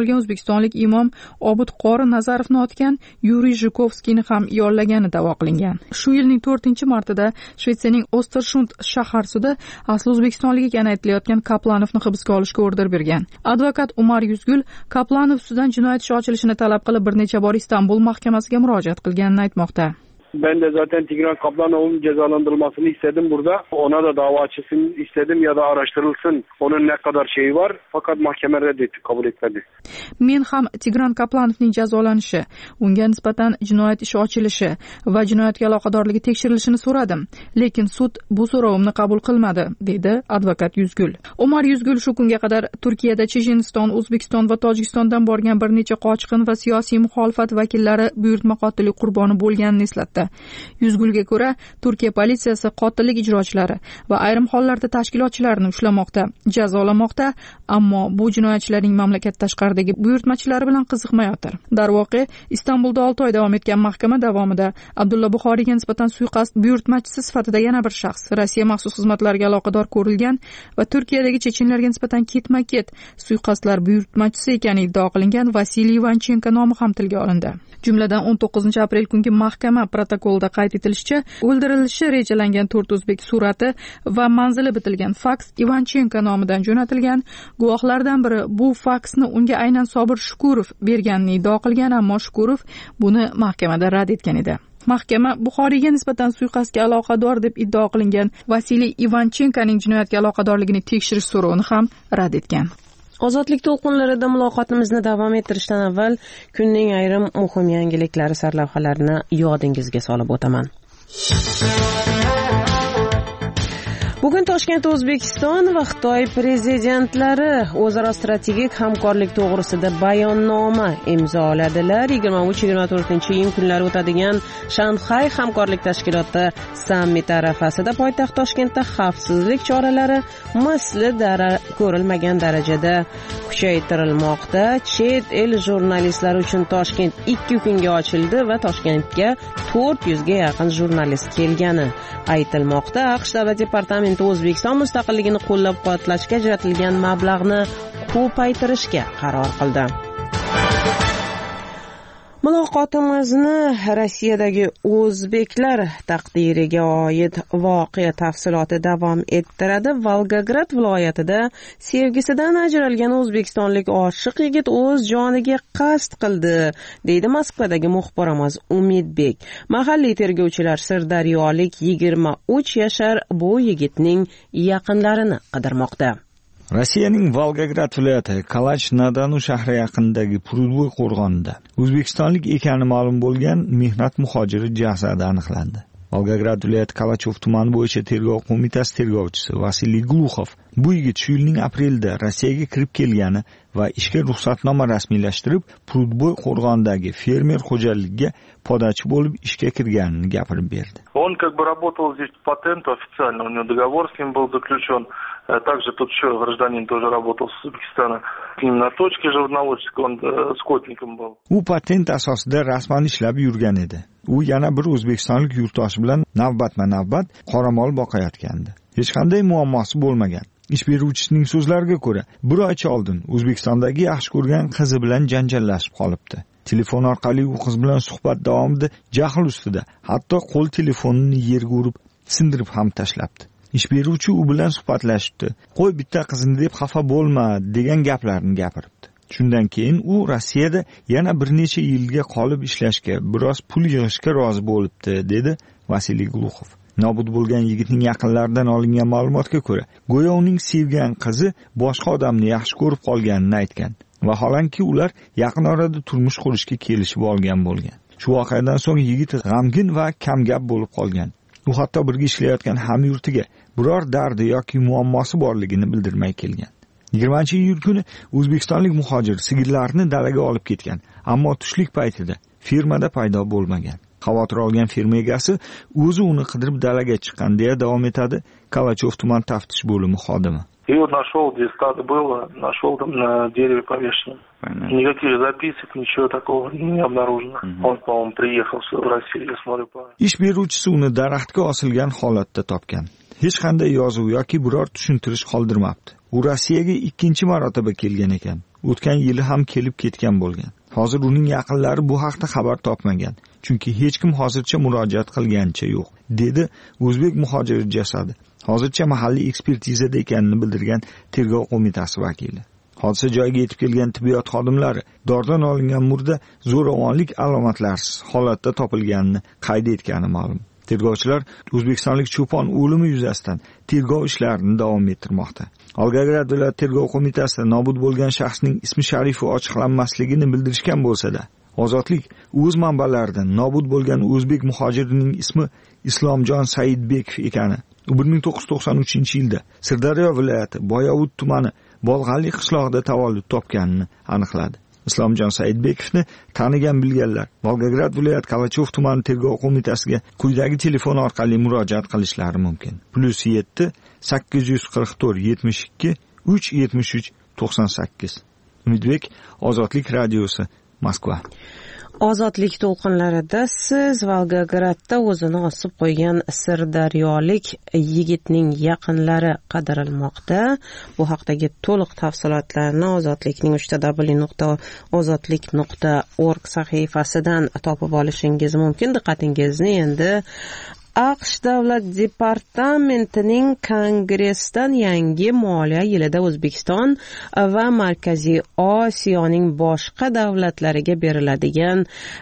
olgan o'zbekistonlik imom Obid Qori Nazarovni otgan Yuriy Zhukovskiyni ham yollagani da'vo qilingan. Shu yilning to'rtinchi martida Shvetsiyaning Ostersund shahar sudi asli o'zbekistonlik ekani aytilayotgan Kaplanovni hibsga olishga order bergan. Advokat Umar Yuzgul Kaplanov ustidan jinoyat ishi ochilishini talab qilib bir necha bor Istanbul mahkamasiga murojaat qilganini aytmoqda. Ben de zaten Tigran Kaplanov'un cezalandırılmasını istedim burada. Ona da dava açılsın istedim ya da araştırılsın. Onun ne kadar şeyi var. Fakat mahkeme reddetti, kabul etmedi. Men ham Tigran Kaplanovning jazolanishi, unga nisbatan jinoyat ishi ochilishi va jinoyatga aloqadorligi tekshirilishini so'radim. Lekin sud bu so'rovimni qabul qilmadi, dedi advokat Yuzgul. Umar Yuzgul shu kunga qadar Turkiyada Checheniston, O'zbekiston va Tojikistondan borgan bir necha qochqin va siyosiy muxolifat vakillari buyurtma qotillik qurboni bo'lganini eslatdi. Yuzgulga ko'ra, Turkiya politsiyasi qotillik ijrochilari va ayrim hollarda tashkilotchilarni ushlamoqda, jazolamoqda, ammo bu jinoyatchilarning mamlakat tashqaridagi buyurtmachilari bilan qiziqmayotir. Darvoqe, Istanbulda olti oy davom etgan mahkama davomida Abdulla Buxoriyga nisbatan suiqasd buyurtmachisi sifatida yana bir shaxs Rossiya maxsus xizmatlariga aloqador ko'rilgan va Turkiyadagi chechenlarga nisbatan ketma-ket suiqasdlar buyurtmachisi ekani iddao qilingan Vasiliy Ivanchenko nomi ham tilga olindi. Jumladan o'n to'qqizinchi aprel kungi mahkama protokolida qayd etilishicha, o'ldirilishi rejalangan to'rt o'zbek surati va manzili bitilgan faks Ivanchenko nomidan jo'natilgan. Guvohlardan biri bu faksni unga aynan Sobir Shukurov berganini iddao qilgan, ammo Shukurov buni mahkamada rad etgan edi. Mahkama Buxoriyga nisbatan suiqasdga aloqador deb iddao qilingan Vasiliy Ivanchenkoning jinoyatga aloqadorligini tekshirish so'rovini ham rad etgan. Ozodlik to'lqinlarida muloqotimizni davom ettirishdan avval kunning ayrim muhim yangiliklari sarlavhalarini yodingizga solib o'taman. Bugun Toshkent O'zbekiston va Xitoy prezidentlari o'zaro strategik hamkorlik to'g'risida bayonnoma imzoladilar. yigirma uch yigirma to'rtinchi iyun kunlari o'tadigan Shanxay hamkorlik tashkiloti sammiti arafasida poytaxt Toshkentda xavfsizlik choralari misli dara ko'rilmagan darajada kuchaytirilmoqda. Chet el jurnalistlari uchun Toshkent ikki kunga ochildi va Toshkentga to'rt yuzga yaqin jurnalist kelgani aytilmoqda. AQSh Davlat departamenti O'zbekiston mustaqilligini qo'llab-quvvatlashga ajratilgan mablag'ni ko'paytirishga qaror qildi. Muloqotimizni Rossiyadagi o'zbeklar taqdiriga oid voqea tafsiloti davom ettiradi. Volgograd viloyatida sevgisidan ajralgan o'zbekistonlik oshiq yigit o'z joniga qasd qildi, deydi Moskvadagi muxbirimiz Umidbek. Mahalliy tergovchilar sirdaryolik yigirma uch yashar bu yigitning yaqinlarini qidirmoqda. Rossiyaning Volgograd viloyati Kalach-na-Donu shahri yaqinidagi Prudvoy qo'rg'onida o'zbekistonlik ekani ma'lum bo'lgan mehnat muhojiri jasadi aniqlandi. Volgograd viloyati Kalachov tumani bo'yicha tergov qo'mitasi tergovchisi Vasiliy Gluxov bu yigit shu yilning aprelida Rossiyaga kirib kelgani va ishga ruxsatnoma rasmiylashtirib, Prudvoy qo'rg'onidagi fermer xo'jaligiga podachi bo'lib ishga kirganini gapirib berdi. Он как бы работал здесь по патенту официально, у него договор с ним был заключен. Также тут еще гражданин тоже работал с Узбекистана. К ним на точке животноводческой, он скотником был. U patent asosida rasman ishlab yurgan edi. U yana bir o'zbekistonlik yurtdoshi bilan navbatma-navbat qoramol boqayotgandi. Hech qanday muammosi bo'lmagan. Ish beruvchisining so'zlariga ko'ra, bir oycha oldin O'zbekistondagi yaxshi ko'rgan qizi bilan janjallashib qolibdi. Telefon orqali u qiz bilan suhbat davomida jahl ustida, hatto qo'l telefonini yerga urib, sindirib ham tashlabdi. Ish beruvchi u bilan suhbatlashibdi. Qo'y bitta qizini deb xafa bo'lma degan gaplarni gapiribdi. Shundan keyin u Rossiyada yana bir necha yilga qolib ishlashga, biroz pul yig'ishga rozi bo'libdi, dedi Vasiliy Gluxov. Nobud bo'lgan yigitning yaqinlaridan olingan ma'lumotga ko'ra, go'yo uning sevgan qizi boshqa odamni yaxshi ko'rib qolganini aytgan. Vaholanki ular yaqin orada turmush qurishga kelishib olgan bo'lgan. Shu voqeadan so'ng yigit g'amgin va kamgap bo'lib qolgan. U hatto birga ishlayotgan hamyurtiga biror dardi yoki muammosi borligini bildirmay kelgan. yigirmanchi iyul kuni o'zbekistonlik muhojir sigirlarni dalaga olib ketgan, ammo tushlik paytida fermada paydo bo'lmagan. Xavotir olgan ferma egasi o'zi uni qidirib dalaga chiqqan deya davom etadi Kalachov tuman taftish bo'limi xodimi. И вот нашел, где стадо было, нашел там на дереве повешено. Никаких записок, ничего такого не обнаружено. Mm-hmm. Он, по-моему, приехал в Россию, я смотрю по... Ish beruvchisi uni daraxtga osilgan holatda topgan. Hech qanday yozuv yoki biror tushuntirish qoldirmabdi. U Rossiyaga ikkinchi marotaba kelgan ekan. o'tgan yili ham kelib ketgan bo'lgan. Hozir uning yaqinlari bu haqda xabar topmagan, chunki hech kim hozircha murojaat qilganicha yo'q, dedi o'zbek muhojir jasadi. Hozircha mahalliy ekspertizada ekanini bildirgan tergov qo'mitasi vakili. Hodisa joyiga yetib kelgan tibbiyot xodimlari dordan olingan murda zo'ravonlik alomatlarsiz holatda topilganini qayd etgani ma'lum. Tergovchilar o'zbekistonlik cho'pon o'limi yuzasidan tergov ishlarini davom ettirmoqda. Volgograd viloyat tergov qo'mitasida nobud bo'lgan shaxsning ismi sharifi ochiqlanmasligini bildirishgan bo'lsa-da, Ozodlik o'z manbalarida nobud bo'lgan o'zbek muhojirining ismi Islomjon Saidbekov ekani, u bir ming to'qqiz yuz to'qson uchinchi yilda Sirdaryo viloyati Boyovut tumani Bolg'ali qishlog'ida tavallud topganini aniqladi. Islomjon Saidbekovni tanigan bilganlar Volgograd viloyat Kalachov tumani tergov qo'mitasiga quyidagi telefon orqali murojaat qilishlari mumkin. plus yetti sakkiz yuz qirq to'rt yetmish ikki uch yetmish uch to'qson sakkiz. Umidbek, Ozodlik radiosi, Moskva. Ozodlik to'lqinlarida siz Volgogradda o'zini osib qo'ygan sirdaryolik yigitning yaqinlari qidirilmoqda. Bu haqdagi to'liq tafsilotlarni Ozodlikning uch w nuqta ozodlik nuqta org sahifasidan topib olishingiz mumkin. Diqqatingizni endi AQSh Davlat departamentining Kongressdan yangi moliya yilida O'zbekiston va Markaziy Osiyoning boshqa davlatlariga beriladigan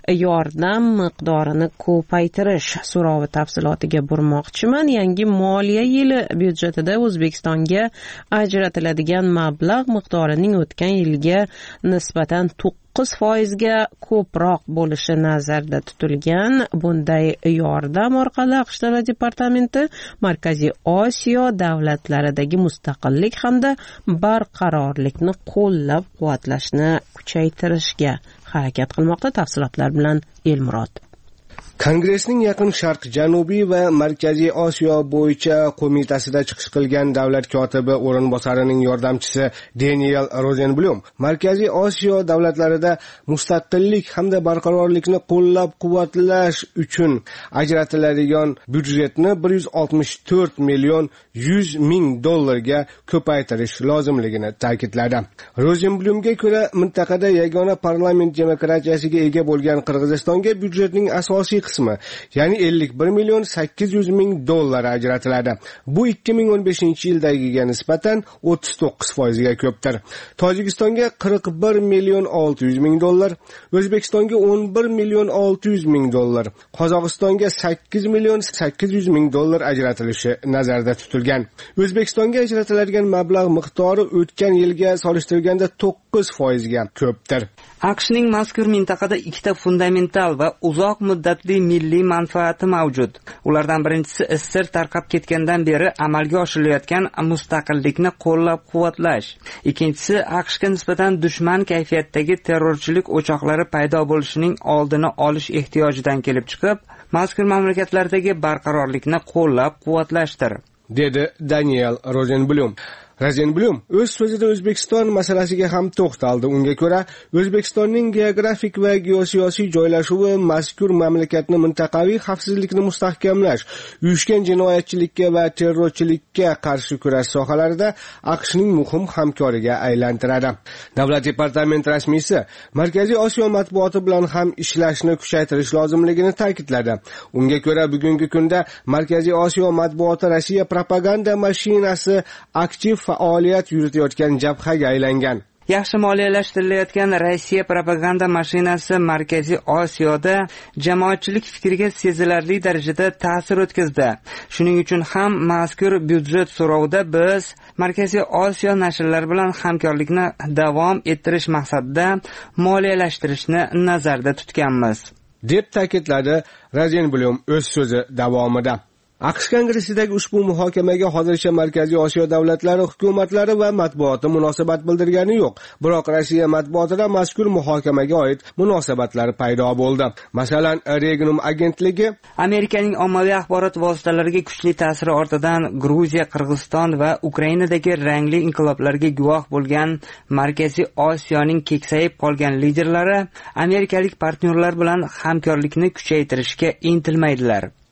yordam miqdorini ko'paytirish so'rovi tafsilotiga burmoqchiman. Yangi moliya yili byudjetida O'zbekistonga ajratiladigan mablag' miqdorining o'tgan yilga nisbatan to'qqiz foizga ko'proq bo'lishi nazarda tutilgan. Bunday yordam orqali AQSh Davlat departamenti Markaziy Osiyo davlatlaridagi mustaqillik hamda barqarorlikni qo'llab-quvvatlashni kuchaytirishga harakat qilmoqda. Tafsilotlar bilan Elmurod. Kongressning Yaqin Sharq, Janubiy va Markaziy Osiyo bo'yicha qo'mitasida chiqish qilgan davlat kotibi o'rinbosarining yordamchisi Daniel Rosenblum Markaziy Osiyo davlatlarida mustaqillik hamda barqarorlikni qo'llab-quvvatlash uchun ajratiladigan byudjetni bir yuz oltmish to'rt million yuz ming dollarga ko'paytirish lozimligini ta'kidladi. Rosenblumga ko'ra, mintaqada yagona parlament demokratiyasiga ega bo'lgan Qirg'izistonga byudjetning asosiy qismi, ya'ni ellik bir million sakkiz yuz ming dollar ajratiladi. Bu ikki ming o'n beshinchi yildagiga nisbatan o'ttiz to'qqiz foizga ko'pdir. Tojikistonga qirq bir million olti yuz ming dollar, O'zbekistonga o'n bir million olti yuz ming dollar, Qozog'istonga sakkiz million sakkiz yuz ming dollar ajratilishi nazarda tutilgan. O'zbekistonga ajratiladigan mablag' miqdori o'tgan yilga solishtirganda to'qqiz foizga ko'pdir. AQShning mazkur mintaqada ikkita fundamental va uzoq muddatli milliy manfaati mavjud. Ulardan birinchisi izchil tarqab ketgandan beri amalga oshirilayotgan mustaqillikni qo'llab-quvvatlash. Ikkinchisi AQShga nisbatan dushman kayfiyatdagi terrorchilik o'choqlari paydo bo'lishining oldini olish ehtiyojidan kelib chiqib, mazkur mamlakatlardagi barqarorlikni qo'llab-quvvatlashdir, dedi Daniel Rosenblum. Rosenblum o'z so'zida O'zbekiston masalasiga ham to'xtaldi. Unga ko'ra, O'zbekistonning geografik va geosiyosiy joylashuvi mazkur mamlakatni mintaqaviy xavfsizlikni mustahkamlash, uyushgan jinoyatchilikka va terrorchilikka qarshi kurash sohalarida AQShning muhim hamkoriga aylantiradi. Davlat departamenti rasmiysi Markaziy Osiyo matbuoti bilan ham ishlashni kuchaytirish lozimligini ta'kidladi. Unga ko'ra, bugungi kunda Markaziy Osiyo matbuoti Rossiya propaganda mashinasi aktiv faoliyat yuritayotgan jabhaga aylangan. Yaxshi moliyalashtirilgan Rossiya propaganda mashinasi Markaziy Osiyoda jamoatchilik fikriga sezilarli darajada ta'sir o'tkazdi. Shuning uchun ham mazkur byudjet so'rovida biz Markaziy Osiyo nashrlari bilan hamkorlikni davom ettirish maqsadida moliyalashtirishni nazarda tutganmiz, deb ta'kidladi Rosenblum o'z so'zi davomida. AQSh Kongressidagi ushbu muhokamaga hozircha Markaziy Osiyo davlatlari hukumatlari va matbuoti munosabat bildirgani yo'q. Biroq Rossiya matbuotida mazkur muhokamaga oid munosabatlar paydo bo'ldi. Masalan, Regnum agentligi Amerikaning ommaviy axborot vositalariga kuchli ta'siri ortidan Gruziya, Qirg'iziston va Ukrainadagi rangli inqiloblarga guvoh bo'lgan Markaziy Osiyoning keksayib qolgan liderlari amerikalik partnyorlar bilan hamkorlikni kuchaytirishga intilmaydilar.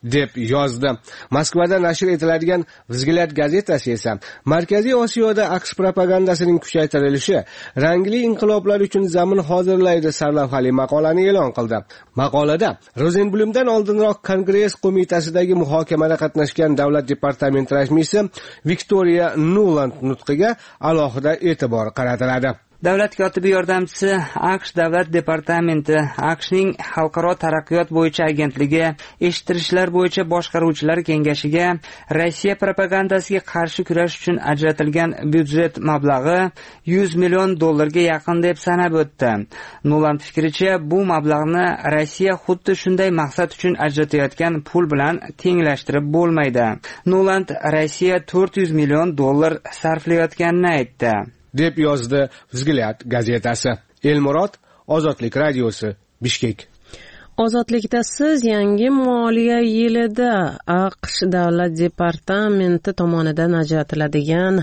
deb yozdi. Moskvada nashr etiladigan Vzglyad gazetasi esa Markaziy Osiyoda aqsh propagandasining kuchaytirilishi rangli inqiloblar uchun zamin hozirlaydi sarlavhali maqolani e'lon qildi. Maqolada Rosenblumdan oldinroq Kongress qo'mitasidagi muhokamada qatnashgan davlat departamenti rasmiysi Viktoriya Nuland nutqiga alohida e'tibor qaratiladi. Davlat kotibi yordamchisi AQSh davlat departamenti, AQShning xalqaro taraqqiyot bo'yicha agentligi, eshittirishlar bo'yicha boshqaruvchilar kengashiga Rossiya propagandasiga qarshi kurash uchun ajratilgan byudjet mablag'i yuz million dollarga yaqin deb sanab o'tdi. Nuland fikricha, bu mablag'ni Rossiya xuddi shunday maqsad uchun ajratayotgan pul bilan tenglashtirib bo'lmaydi. Nuland Rossiya to'rt yuz million dollar sarflayotganini aytdi, deb yozdi Vzglyad gazetasi. Elmurod, Ozodlik radiosi, Bishkek. Ozodlikda siz yangi moliya yilida AQSh davlat departamenti tomonidan ajratiladigan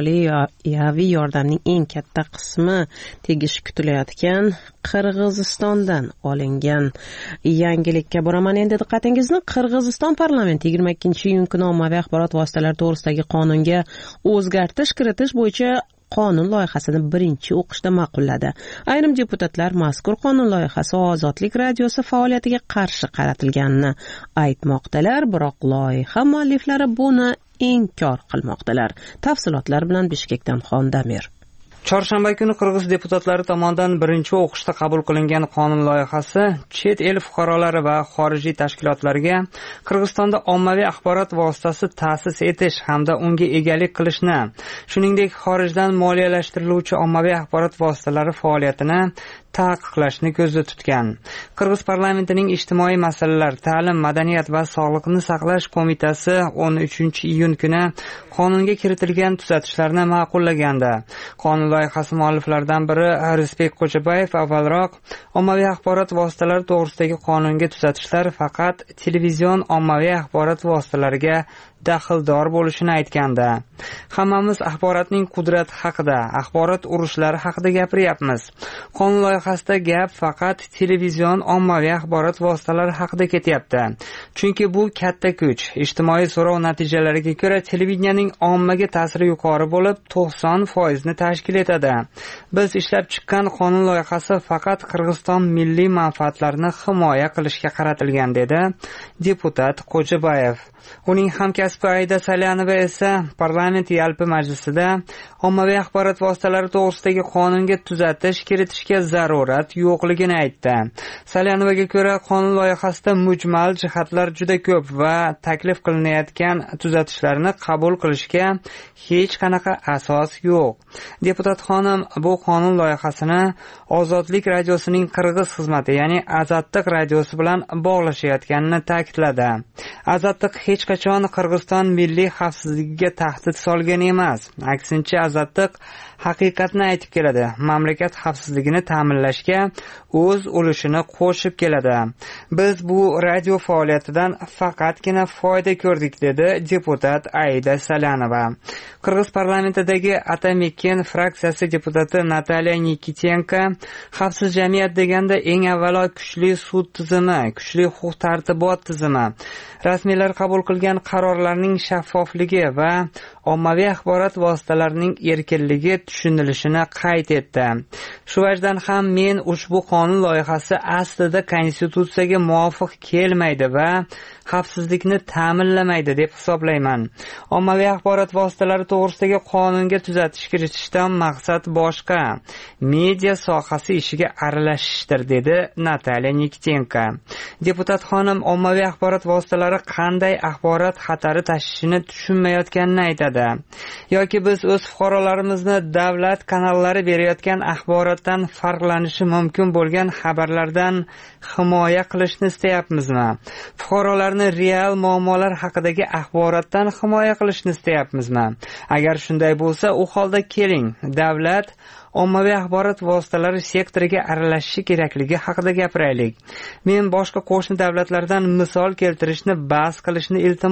moliyaviy yordamning eng katta qismi tegishi kutilayotgan Qirg'izistondan olingan. Yangilikka boraman endi diqqatingizni. Qirg'iziston parlamenti yigirma ikkinchi iyun kuni ommaviy axborot vositalari to'g'risidagi qonunga o'zgartirish kiritish bo'yicha qonun loyihasini birinchi o'qishda ma'qulladi. Ayrim deputatlar mazkur qonun loyihasi Ozodlik radiosi faoliyatiga qarshi qaratilganini aytmoqdalar, biroq loyiha mualliflari buni inkor qilmoqdalar. Tafsilotlar bilan Bishkekdan Xondamir. Chorshanba kuni Qirg'iz deputatlari tomonidan birinchi o'qishda qabul qilingan qonun loyihasi chet el fuqarolari va xorijiy tashkilotlarga Qirg'izistonda ommaviy axborot vositasi ta'sis etish hamda unga egalik qilishni, shuningdek xorijdan moliyalashtiriluvchi ommaviy axborot vositalari faoliyatini taqiqlashni ko'zda tutgan. Qirg'iz parlamentining ijtimoiy masalalar, ta'lim, madaniyat va sog'liqni saqlash qo'mitasi o'n uchinchi iyun kuni qonunga kiritilgan tuzatishlarni ma'qullagandi. Qonun loyihasi mualliflaridan biri Arisbek Qo'chabayev avvalroq ommaviy axborot vositalari to'g'risidagi qonunga tuzatishlar faqat televizion ommaviy axborot vositalariga daxldor bo'lishini aytgandi. Hammamiz axborotning qudrati haqida, axborot urushlari haqida gapiryapmiz. Qonun loyihasida gap faqat televizion ommaviy axborot vositalari haqida ketyapti. Chunki bu katta kuch. Ijtimoiy so'rov natijalariga ko'ra televideniyaning ommaga ta'siri yuqori bo'lib, to'qson foiz ni tashkil etadi. Biz ishlab chiqqan qonun loyihasi faqat Qirg'iziston milliy manfaatlarini himoya qilishga qaratilgan, dedi deputat Qo'chabayev. Uning hamkasbi Aida Salyanova esa parlament yalpi majlisida ommaviy axborot vositalari to'g'risidagi qonunga tuzatish kiritishga zarurat yo'qligini aytdi. Salyanovaga ko'ra, qonun loyihasida mujmal jihatlar juda ko'p va taklif qilinayotgan tuzatishlarni qabul qilishga hech qanaqa asos yo'q. Deputat xonim bu qonun loyihasini Ozodlik radiosining Qirg'iz xizmati, ya'ni Azattiq radiosi bilan bog'lashayotganini ta'kidladi. Azattiq hech qachon Qirg'iziston milliy xavfsizligiga tahdid solgan emas. Aksincha, Azattiq haqiqatni aytib keladi. Mamlakat xavfsizligini ta'minlashga o'z ulushini qo'shib keladi. Biz bu radio faoliyatidan faqatgina foyda ko'rdik, dedi deputat Aida Salyanova. Qirg'iz parlamentidagi Atamekin fraksiyasi deputati Nataliya Nikitenko xavfsiz jamiyat deganda eng avvalo kuchli sud tizimi, kuchli huquq-tartibot tizimi, rasmiylar qabul qilgan qarorlarning shaffofligi va ommaviy axborot vositalarining erkinligi tushunilishini qayd etdi. Shu vajdan ham men ushbu qonun loyihasi aslida konstitutsiyaga muvofiq kelmaydi va xavfsizlikni ta'minlamaydi deb hisoblayman. Ommaviy axborot vositalari to'g'risidagi qonunga tuzatish kiritishdan maqsad boshqa. Media sohasi ishiga aralashishdir, dedi Nataliya Nikitenko. Deputat xonim ommaviy axborot vositalari qanday axborot xatari tashishini tushunmayotganini aytadi. Yoki biz o'z fuqarolarimizni davlat kanallari berayotgan axborotdan farqlanishi mumkin bo'lgan xabarlardan himoya qilishni istayapmizmi? Fuqarolarni real muammolar haqidagi axborotdan himoya qilishni istayapmizmi? Agar shunday bo'lsa, u holda keling, davlat ommaviy axborot vositalari sektoriga aralashishi kerakligi haqida gapiraylik. Men boshqa qo'shni davlatlardan misol keltirishni bas qilishni iltimos qilaman.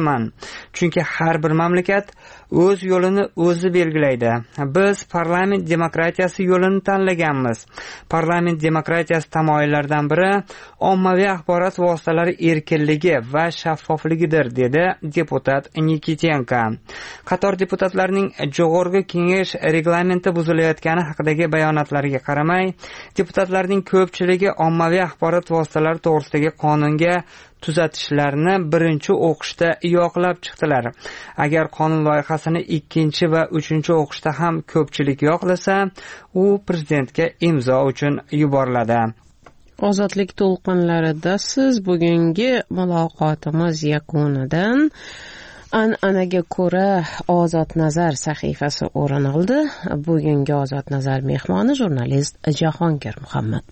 olaman, chunki har bir mamlakat o'z yo'lini o'zi belgilaydi. Biz parlament demokratiyasi yo'lini tanlaganmiz. Parlament demokratiyasi tamoyillaridan biri ommaviy axborot vositalari erkinligi va shaffofligidir, dedi deputat Nikitenko. Qator deputatlarning Jo'g'org'i Kengash reglamenti buzilayotgani haqidagi bayonotlariga qaramay, deputatlarning ko'pchiligi ommaviy axborot vositalari to'g'risidagi qonunga tuzatishlarni birinchi o'qishda yoqlab chiqdilar. Agar qonun loyihasini ikkinchi va uchinchi o'qishda ham ko'pchilik yoqlasa, u prezidentga imzo uchun yuboriladi. Ozodlik to'lqinlarida siz bugungi muloqotimiz yakunidan an'anaga ko'ra Ozod Nazar sahifasi o'rin oldi. Bugungi Ozod Nazar mehmoni jurnalist Jahongir Muhammad.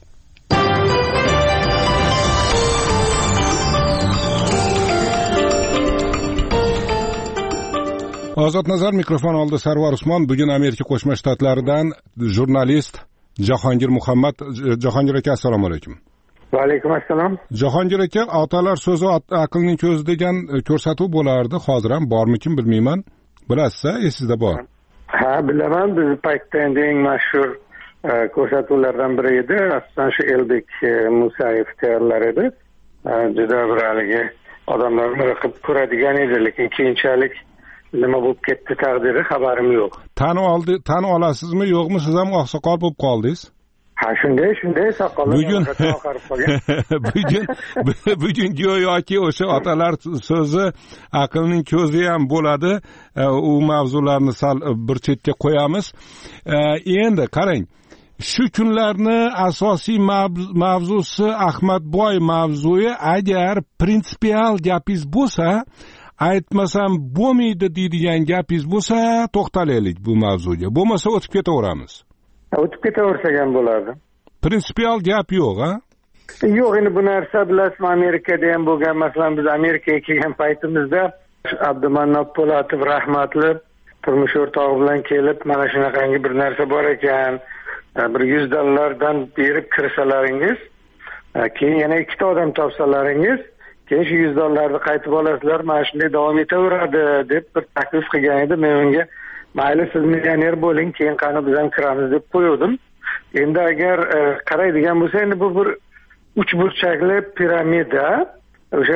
Ozod Nazar mikrofon oldi. Sarvar Usmon. Bugun Amerika Qo'shma Shtatlaridan jurnalist Jahongir Muhammad. Jahongir aka, assalomu alaykum. Va alaykum assalom. Jahongir aka, otalar so'zi aqlning ko'zi degan ko'rsatuv bo'lardi. Hozir ham bormikin bilmayman. Bilasiz, esingizda bor? Ha, bilaman. Biz paytda endi eng mashhur ko'rsatuvlardan biri edi. Aslida shu Elbek Musayev tayyorlar edi. Juda bir haligi odamlar miriqib ko'radigan edi, lekin keyinchalik nima bo'lib ketdi taqdiri xabarim yo'q. Tan oldi, tan olasizmi, yo'qmi? Siz ham oqsoqol bo'lib qoldingiz. Ha, shunday, shunday soqollar bugun bugun bugun go'yoki o'sha otalar so'zi aqlning ko'zi ham bo'ladi. U mavzularni sal bir chetga qo'yamiz. Endi qarang, shu kunlarni asosiy mavzusi Ahmadboy mavzuyi. Agar prinsipial gapingiz bo'lsa, aytmasam bo'lmaydi deydigan gapingiz bo'lsa, to'xtalaylik bu mavzuga. Bo'lmasa o'tib ketaveramiz. O'tib ketaversak ham bo'lardi. Prinsipial gap yo'q, ha? Yo'q, endi bu narsa bilasizmi, Amerikada ham bo'lgan. Masalan, biz Amerikaga kelgan paytimizda Abdumannob Po'latov rahmatli turmush o'rtog'i bilan kelib, mana shunaqangi bir narsa bor ekan, bir yuz dollardan berib kirsalaringiz, keyin yana ikkita odam topsalaringiz, keyin shu yuz dollarni qaytib olasizlar, mana shunday davom etaveradi deb bir taklif qilgan edi. Men unga mayli siz millioner bo'ling, keyin qani biz ham kiramiz deb qo'ydim. Endi agar qaraydigan bo'lsa, endi bu bir uch burchakli piramida. O'sha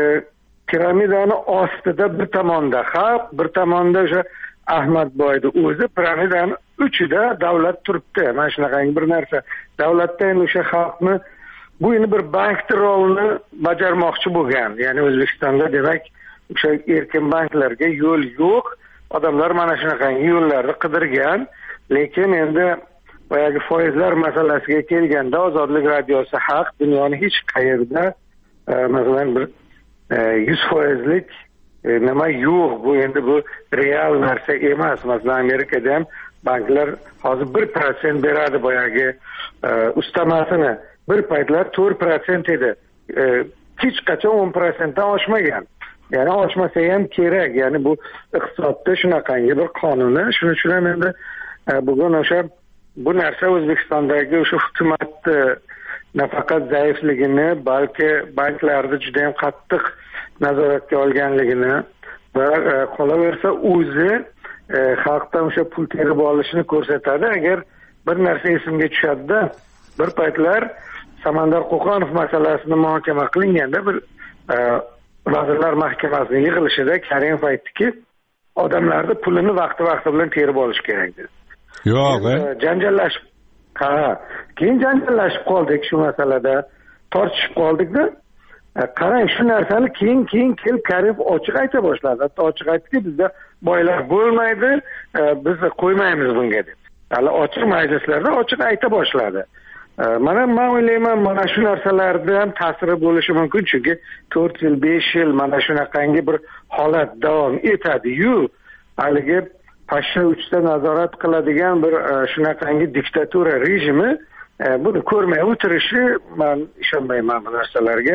piramidani ostida bir tomonda xalq, bir tomonda o'sha Ahmadboyni o'zi, piramidani uchida davlat turibdi. Mana shunaqangi bir narsa. Davlatda endi o'sha xalqni bu endi bir bankni rolini bajarmoqchi bo'lgan. Ya'ni O'zbekistonda demak o'sha erkin banklarga yo'l yo'q. Odamlar mana shunaqangi yo'llarni qidirgan. Lekin endi boyagi foizlar masalasiga kelganda Ozodlik radiosi haq, dunyoni hech qayerda masalan bir yuz foizlik nima yo'q. Bu endi bu real narsa emas. Masalan, Amerikada ham banklar hozir bir protsent beradi boyagi ustamasini. Bir paytlar to'rt protsent edi. Hech qachon o'n prosentdan oshmagan. Ya'ni oshmasa ham kerak. Ya'ni bu iqtisodda shunaqangi bir qonuni. Shuning uchun ham endi bugun o'sha bu narsa O'zbekistondagi o'sha hukumatni nafaqat zaifligini, balki banklarni juda ham qattiq nazoratga olganligini va qolaversa o'zi xalqdan o'sha pul terib olishini ko'rsatadi. Agar bir narsa esimga tushadi-da, bir paytlar Samandar Qo'qonov masalasini muhokama qilinganda bir Vazirlar Mahkamasining yig'ilishida Karimov aytdiki, odamlarni pulini vaqti-vaqti bilan terib olish kerak dedi. Yo'q, janjallashib, ha, keyin janjallashib qoldik shu masalada, tortishib qoldik-da. Qarang, shu narsani keyin-keyin kel Karimov ochiq ayta boshladi. Hatto ochiq aytdiki, bizda boylar bo'lmaydi, biz qo'ymaymiz bunga deb. Hali ochiq majlislarda ochiq ayta boshladi. Mana men o'ylayman, mana shu narsalarda ham ta'siri bo'lishi mumkin, chunki to'rt yil, besh yil mana shunaqangi bir holat davom etadi-yu, haligi pashsha uchta nazorat qiladigan bir shunaqangi diktatura rejimi buni ko'rmay o'tirishi, men ishonmayman bu narsalarga.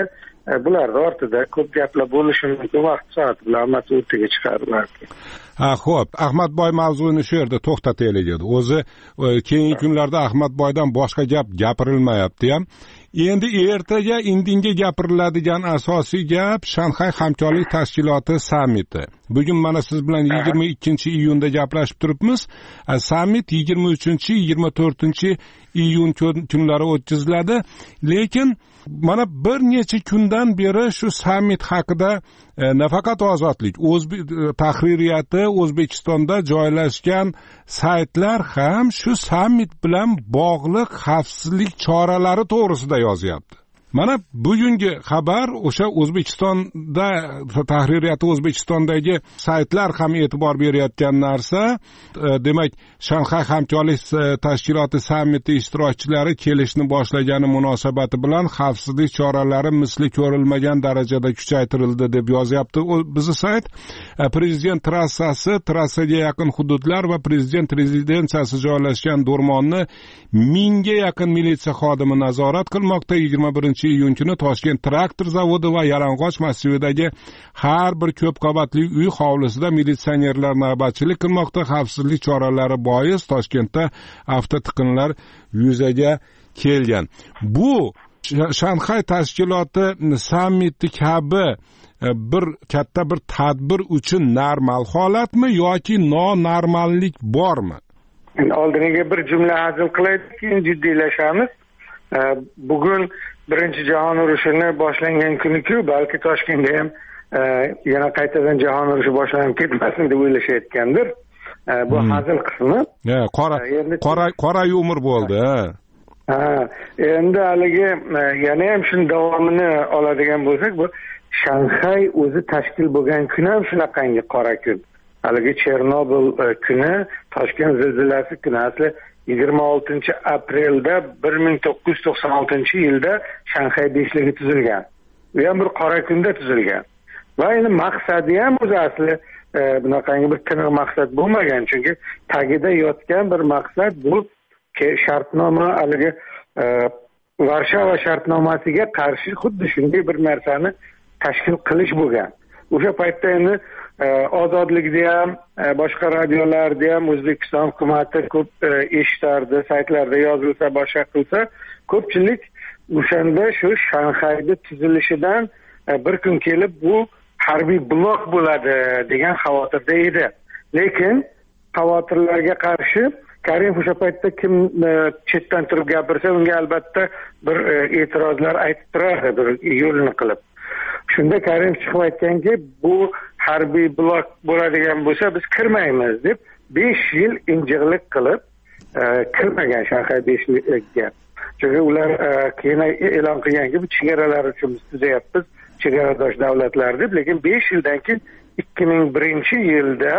bularni ortida ko'p gaplar bo'lishi mumkin, vaqt soat bilan hammasi o'rtaga chiqadi balki. Ha, xo'p, Ahmadboy mavzuni shu yerda to'xtataylik edi. O'zi keyingi kunlarda Ahmadboydan boshqa gap gapirilmayapti ham. Endi ertaga indinga gapiriladigan asosiy gap Shanxay hamkorlik tashkiloti sammiti. Bugun mana siz bilan yigirma ikkinchi iyunda gaplashib turibmiz. Sammit yigirma uchinchi yigirma to'rtinchi iyun kunlari o'tkaziladi. Lekin mana bir necha kundan beri shu sammit haqida e, nafaqat Ozodlik, O'zbek tahririyati O'zbekistonda joylashgan saytlar ham shu sammit bilan bog'liq xavfsizlik choralari to'g'risida yozyapti. Mana bugungi xabar o'sha O'zbekistonda tahririyati O'zbekistondagi saytlar ham e'tibor berayotgan narsa, e, demak Shanxay hamkorlik tashkiloti sammiti ishtirokchilari kelishni boshlagani munosabati bilan xavfsizlik choralari misli ko'rilmagan darajada kuchaytirildi deb yozyapti bizning sayt. E, prezident trassasi, trassaga yaqin hududlar va prezident rezidensiyasi joylashgan Do'rmonni mingga yaqin militsiya xodimi nazorat qilmoqda. yigirma birinchi iyun kuni Toshkent traktor zavodi va Yalang'och massividagi har bir ko'p qavatli uy hovlisida militsionerlar navbatchilik qilmoqda. Xavfsizlik choralari bois Toshkentda avtotiqinlar yuzaga kelgan. Bu Shanxay tashkiloti sammiti kabi bir katta bir tadbir uchun normal holatmi yoki nonormallik bormi? Oldiniga bir jumla hazil qilaylik, keyin jiddiylashamiz. Bugun birinchi jahon urushini boshlangan kuni-ku, balki Toshkentda ham yana qaytadan jahon urushi boshlanib ketmasin deb o'ylashayotgandir. Bu hmm. hazil qismi. Ha, qora qora qora yumor bo'ldi. Ha, endi haligi yana ham shuni davomini oladigan bo'lsak, bu Shanxay o'zi tashkil bo'lgan kun ham shunaqangi qora kun. Haligi Chernobil kuni, Toshkent zilzilasi kuni, asli yigirma oltinchi aprelda bir ming to'qqiz yuz to'qson oltinchi yilda Shanxay beshligi tuzilgan. Bu ham bir qora kunda tuzilgan. Va endi maqsadi ham o'zi asli e, bunaqangi bir tiniq maqsad bo'lmagan, chunki tagida yotgan bir maqsad bu shartnoma, haligi e, Varshava shartnomasiga qarshi xuddi shunday bir narsani tashkil qilish bo'lgan. O'sha paytda endi Ozodlikda ham, boshqa radiolarda ham O'zbekiston hukumati ko'p eshitardi, saytlarda yozilsa, boshqa qilsa, ko'pchilik o'shanda shu Shanxayda tuzilishidan bir kun kelib bu harbiy blok bo'ladi degan xavotirda edi. Lekin xavotirlarga qarshi Karimov o'sha paytda kim chetdan turib gapirsa, unga albatta bir e'tirozlar aytib turardi, bir yo'lini qilib. Shunda Karimov chiqib aytganki, bu harbiy blok bo'ladigan bo'lsa biz kirmaymiz deb besh yil injiqlik qilib kirmagan Shanxay beshlikka. Chunki ular keyin e'lon qilganki, bu chegaralar uchun biz tuzayapmiz, chegaradosh davlatlar deb, lekin besh yildan keyin ikki ming birinchi yilda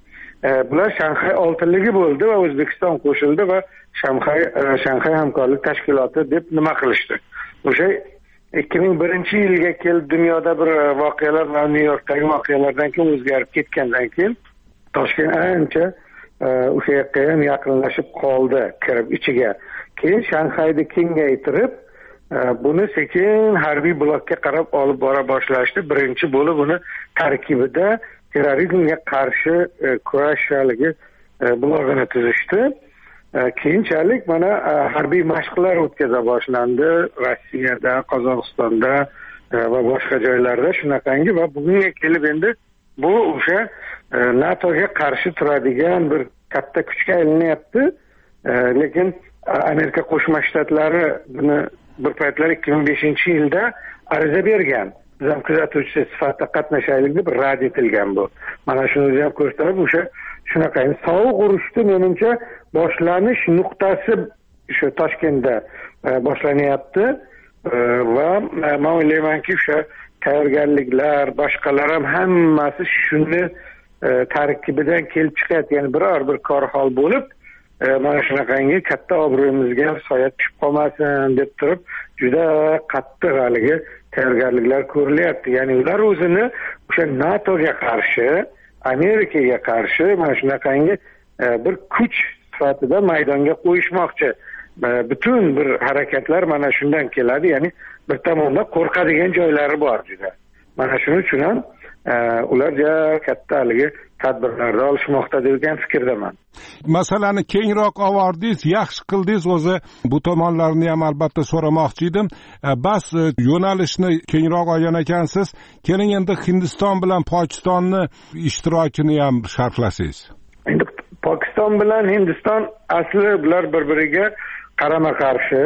bular Shanxay oltinligi bo'ldi va O'zbekiston qo'shildi va Shanxay Shanxay hamkorlik tashkiloti deb nima qilishdi. O'sha ikki ming birinchi yilga kelib dunyoda bir voqealar va Nyu-Yorkdagi voqealardan keyin o'zgarib ketgandan keyin Toshkent ancha o'sha yoqqa ham yaqinlashib qoldi, kirib ichiga. Keyin Shanxayni kengaytirib, buni sekin harbiy blokka qarab olib bora boshlashdi. Birinchi bo'lib uni tarkibida terrorizmga qarshi kurash haligi blogini tuzishdi. Keyinchalik mana harbiy mashqlar o'tkaza boshlandi Rossiyada, Qozog'istonda va boshqa joylarda shunaqangi, va bugunga kelib endi bu o'sha NATOga qarshi turadigan bir katta kuchga aylanyapti. Lekin Amerika Qo'shma Shtatlari buni bir paytlar ikki ming beshinchi yilda ariza bergan. Biz ham kuzatuvchi sifatida qatnashaylik deb rad etilgan bu. Mana shuni o'zi ham ko'rsatib, o'sha shunaqa sovuq urushni menimcha boshlanish nuqtasi shu Toshkentda boshlanyapti va men o'ylaymanki o'sha tayyorgarliklar, boshqalar ham hammasi shuni tarkibidan kelib chiqyapti. Ya'ni biror bir korxol bo'lib, mana shunaqangi katta obro'yimizga soya tushib qolmasin deb turib, juda qattiq haligi tayyorgarliklar ko'rilyapti. Ya'ni ular o'zini o'sha NATOga qarshi, Amerikaga qarshi mana shunaqangi bir kuch sifatida maydonga qo'yishmoqchi. butun bir harakatlar mana shundan keladi, ya'ni bir tomonda qo'rqadigan joylari bor juda. Mana shuning uchun ham ular juda katta haligi tadbirlarda olishmoqda degan fikrdaman. Masalani kengroq olvordingiz, yaxshi qildingiz. O'zi bu tomonlarni ham albatta so'ramoqchi edim. Bas yo'nalishni kengroq olgan ekansiz. Keling endi Hindiston bilan Pokistonni ishtirokini ham sharhlasangiz. Endi Pokiston bilan Hindiston asli bular bir-biriga qarama-qarshi.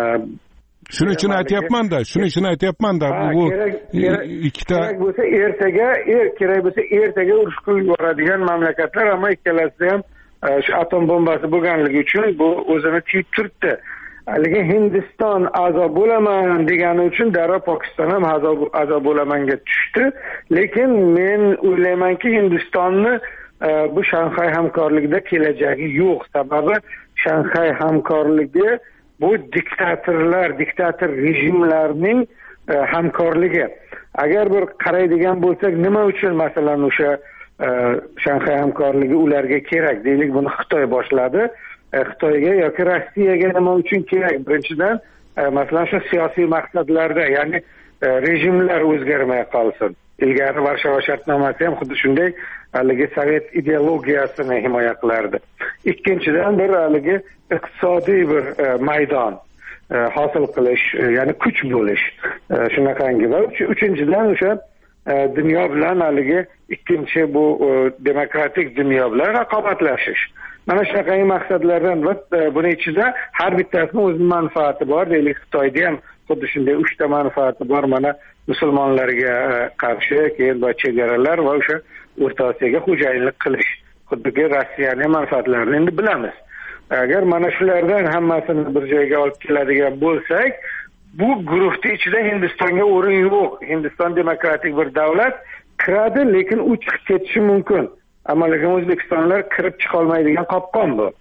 Shuning uchun aytyapman-da, shuning uchun aytyapman-da, bu ikkita kerak bo'lsa ertaga, er kerak bo'lsa ertaga urush qilib yuboradigan mamlakatlar, ammo ikkalasida ham shu atom bombasi bo'lganligi uchun bu o'zini tiyib turibdi. Haligi Hindiston a'zo bo'laman degani uchun darrov Pokiston ham a'zo bo'lamanga tushdi. Lekin men o'ylaymanki, Hindistonni bu Shanxay hamkorligida kelajagi yo'q. Sababi Shanxay hamkorligi bu diktatorlar, diktator rejimlarning hamkorligi. Agar bir qaraydigan bo'lsak, nima uchun masalan o'sha Shanxay hamkorligi ularga kerak deylik, buni Xitoy boshladi. Xitoyga yoki Rossiyaga nima uchun kerak? Birinchidan, masalan shu siyosiy maqsadlarda, ya'ni rejimlar o'zgarmay qolsin. Ilgari Varshava shartnomasi ham xuddi shunday haligi sovet ideologiyasini himoya qilardi. Ikkinchidan bir haligi iqtisodiy bir maydon hosil qilish, ya'ni kuch bo'lish, shunaqangi. Va uchinchidan o'sha dunyo bilan haligi ikkinchi bu demokratik dunyo bilan raqobatlashish. Mana shunaqangi maqsadlardan va buni ichida har bittasini o'zining manfaati bor. Deylik, Xitoyda ham xuddi shunday uchta manfaati bor. Mana musulmonlarga qarshi, keyin va chegaralar va o'sha O'rta Osiyoga xo'jayinlik qilish. Xuddiki Rossiyaning manfaatlarini endi bilamiz. Agar mana shulardan hammasini bir joyga olib keladigan bo'lsak, bu guruhning ichida Hindistonga o'rin yo'q. Hindiston demokratik bir davlat, kiradi, lekin u chiqib ketishi mumkin. Ammo lekin O'zbekistonlar kirib chiqa olmaydigan qopqon bu.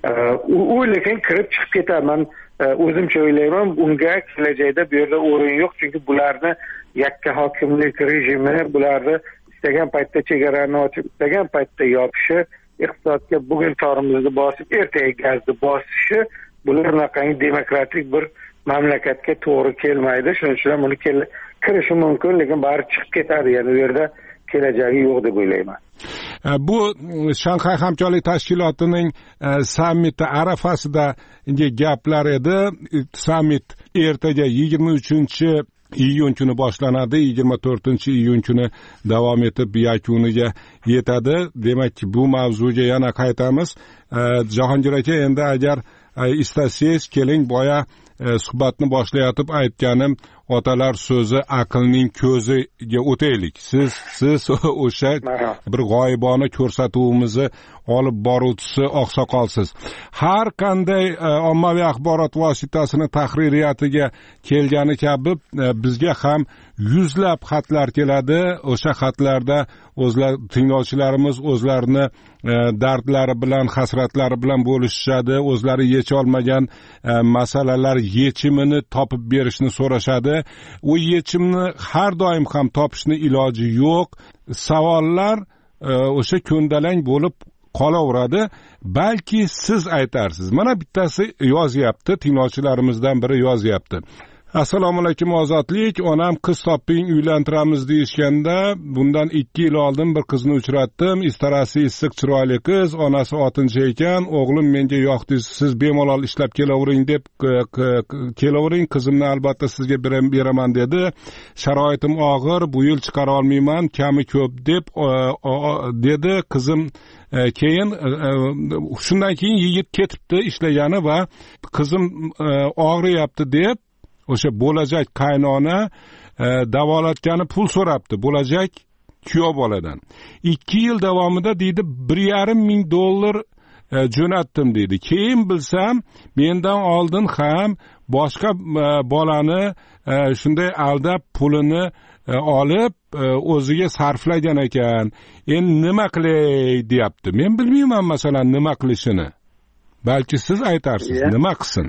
U lekin kirib chiqib ketadi. Men o'zimcha o'ylayman, unga kelajakda bu yerda o'rin yo'q, chunki bularni yakka hokimlik rejimi, bularni istagan paytda chegarani ochib, istagan paytda yopishi, iqtisodga bugun torimizni bosib, ertaga gazni bosishi, bular naqangi demokratik bir mamlakatga to'g'ri kelmaydi. Shuning uchun buni kirishi mumkin, lekin bari chiqib ketadi. Ya'ni u yerda kelajagi yo'q deb o'ylayman. Bu Shanxay hamkorlik tashkilotining sammiti arafasida gaplar edi. Sammit ertaga yigirma uchinchi iyun kuni boshlanadi, yigirma to'rtinchi iyun kuni davom etib yakuniga yetadi. Demak, bu mavzuga yana qaytamiz. Jahongir aka, endi agar istasangiz keling, boya suhbatni boshlayotib aytganim otalar so'zi aqlning ko'ziga o'taylik. Siz siz o'sha bir g'oyibona ko'rsatuvimizni olib boruvchisi oqsoqolsiz. Har qanday ommaviy axborot vositasini tahririyatiga kelgani kabi bizga ham yuzlab xatlar keladi. O'sha xatlarda o'zlar tinglovchilarimiz o'zlarini dardlari bilan, hasratlari bilan bo'lishishadi, o'zlari yecha olmagan masalalar yechimini topib berishni so'rashadi. U yechimni har doim ham topishni iloji yo'q. Savollar o'sha ko'ndalang bo'lib qolaveradi. Balki siz aytarsiz. Mana bittasi yozyapti, tinglovchilarimizdan biri yozyapti. Assalomu alaykum ozodlik, onam qiz toping uylantiramiz deyishganda, bundan ikki yil oldin bir qizni uchratdim. Istarasi issiq chiroyli qiz, onasi oltinchi ekan. O'g'lim menga yoqdi, siz bemalol ishlab kelavering deb kelavering, qizimni albatta sizga beraman dedi. Sharoitim og'ir, bu yil chiqara olmayman, kami ko'p deb dedi qizim. Keyin shundan keyin yigit ketibdi ishlagani va qizim og'riyapti deb o'sha bo'lajak qaynona davolatgani pul so'rabdi, bo'lajak kuyov boladan. ikki yil davomida deydi bir yarim ming dollar jo'natdim deydi. Keyin bilsam, mendan oldin ham boshqa bolani shunday aldab pulini olib o'ziga sarflagan ekan. Endi nima qilay deyapti. Men bilmayman masalan nima qilishini. Balki siz aytarsiz, nima qilsin?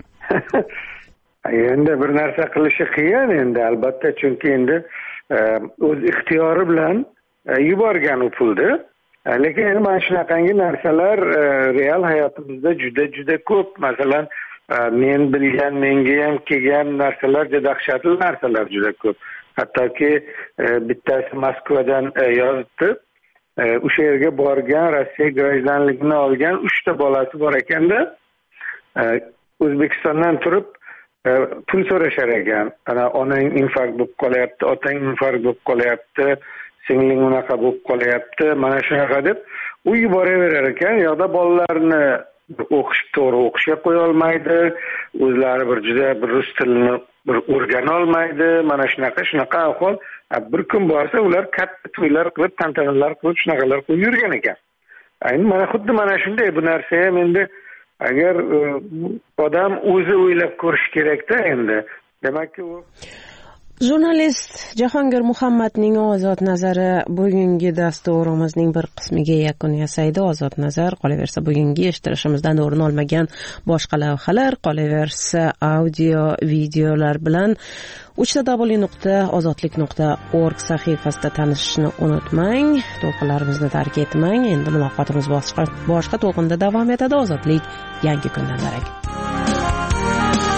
Endi bir narsa qilishi qiyin endi, albatta, chunki endi o'z ixtiyori bilan yuborgan u pulni. Lekin endi mana shunaqangi narsalar real hayotimizda juda juda ko'p. Masalan, men bilgan menga ham kelgan narsalar juda dahshatli narsalar juda ko'p. Hattoki bittasi Moskvadan yozibdi. O'sha yerga borgan, Rossiya grajdanligini olgan uchta bolasi bor ekanda, O'zbekistondan turib pul so'rashar ekan. Ana onang infarkt bo'lib qolyapti, otang infarkt bo'lib qolyapti, singling unaqa bo'lib qolyapti, mana shunaqa deb u yuboraverar ekan. Yo'qda bolalarni o'qish to'g'ri o'qishga qo'ya olmaydi, o'zlari bir juda bir rus tilini bir o'rgana olmaydi, mana shunaqa shunaqa ahvol. Bir kun borsa ular katta to'ylar qilib, tantanalar qilib, shunaqalar qilib yurgan ekan. Ayni mana xuddi mana shunday bu narsa ham endi agar odam o'zi o'ylab ko'rish kerak-da endi. Demakki u Jurnalist Jahongir Muhammadning ozod nazari bugungi dasturimizning bir qismiga yakun yasaydi. Ozod nazar qolaversa bugungi eshittirishimizdan o'rin olmagan boshqa lavhalar, qolaversa audio, videolar bilan uch w nuqta ozodlik nuqta org sahifasida tanishishni unutmang. To'lqinlarimizni tark etmang. Endi muloqotimiz boshqa boshqa to'lqinda davom etadi. Ozodlik yangi kundan darak.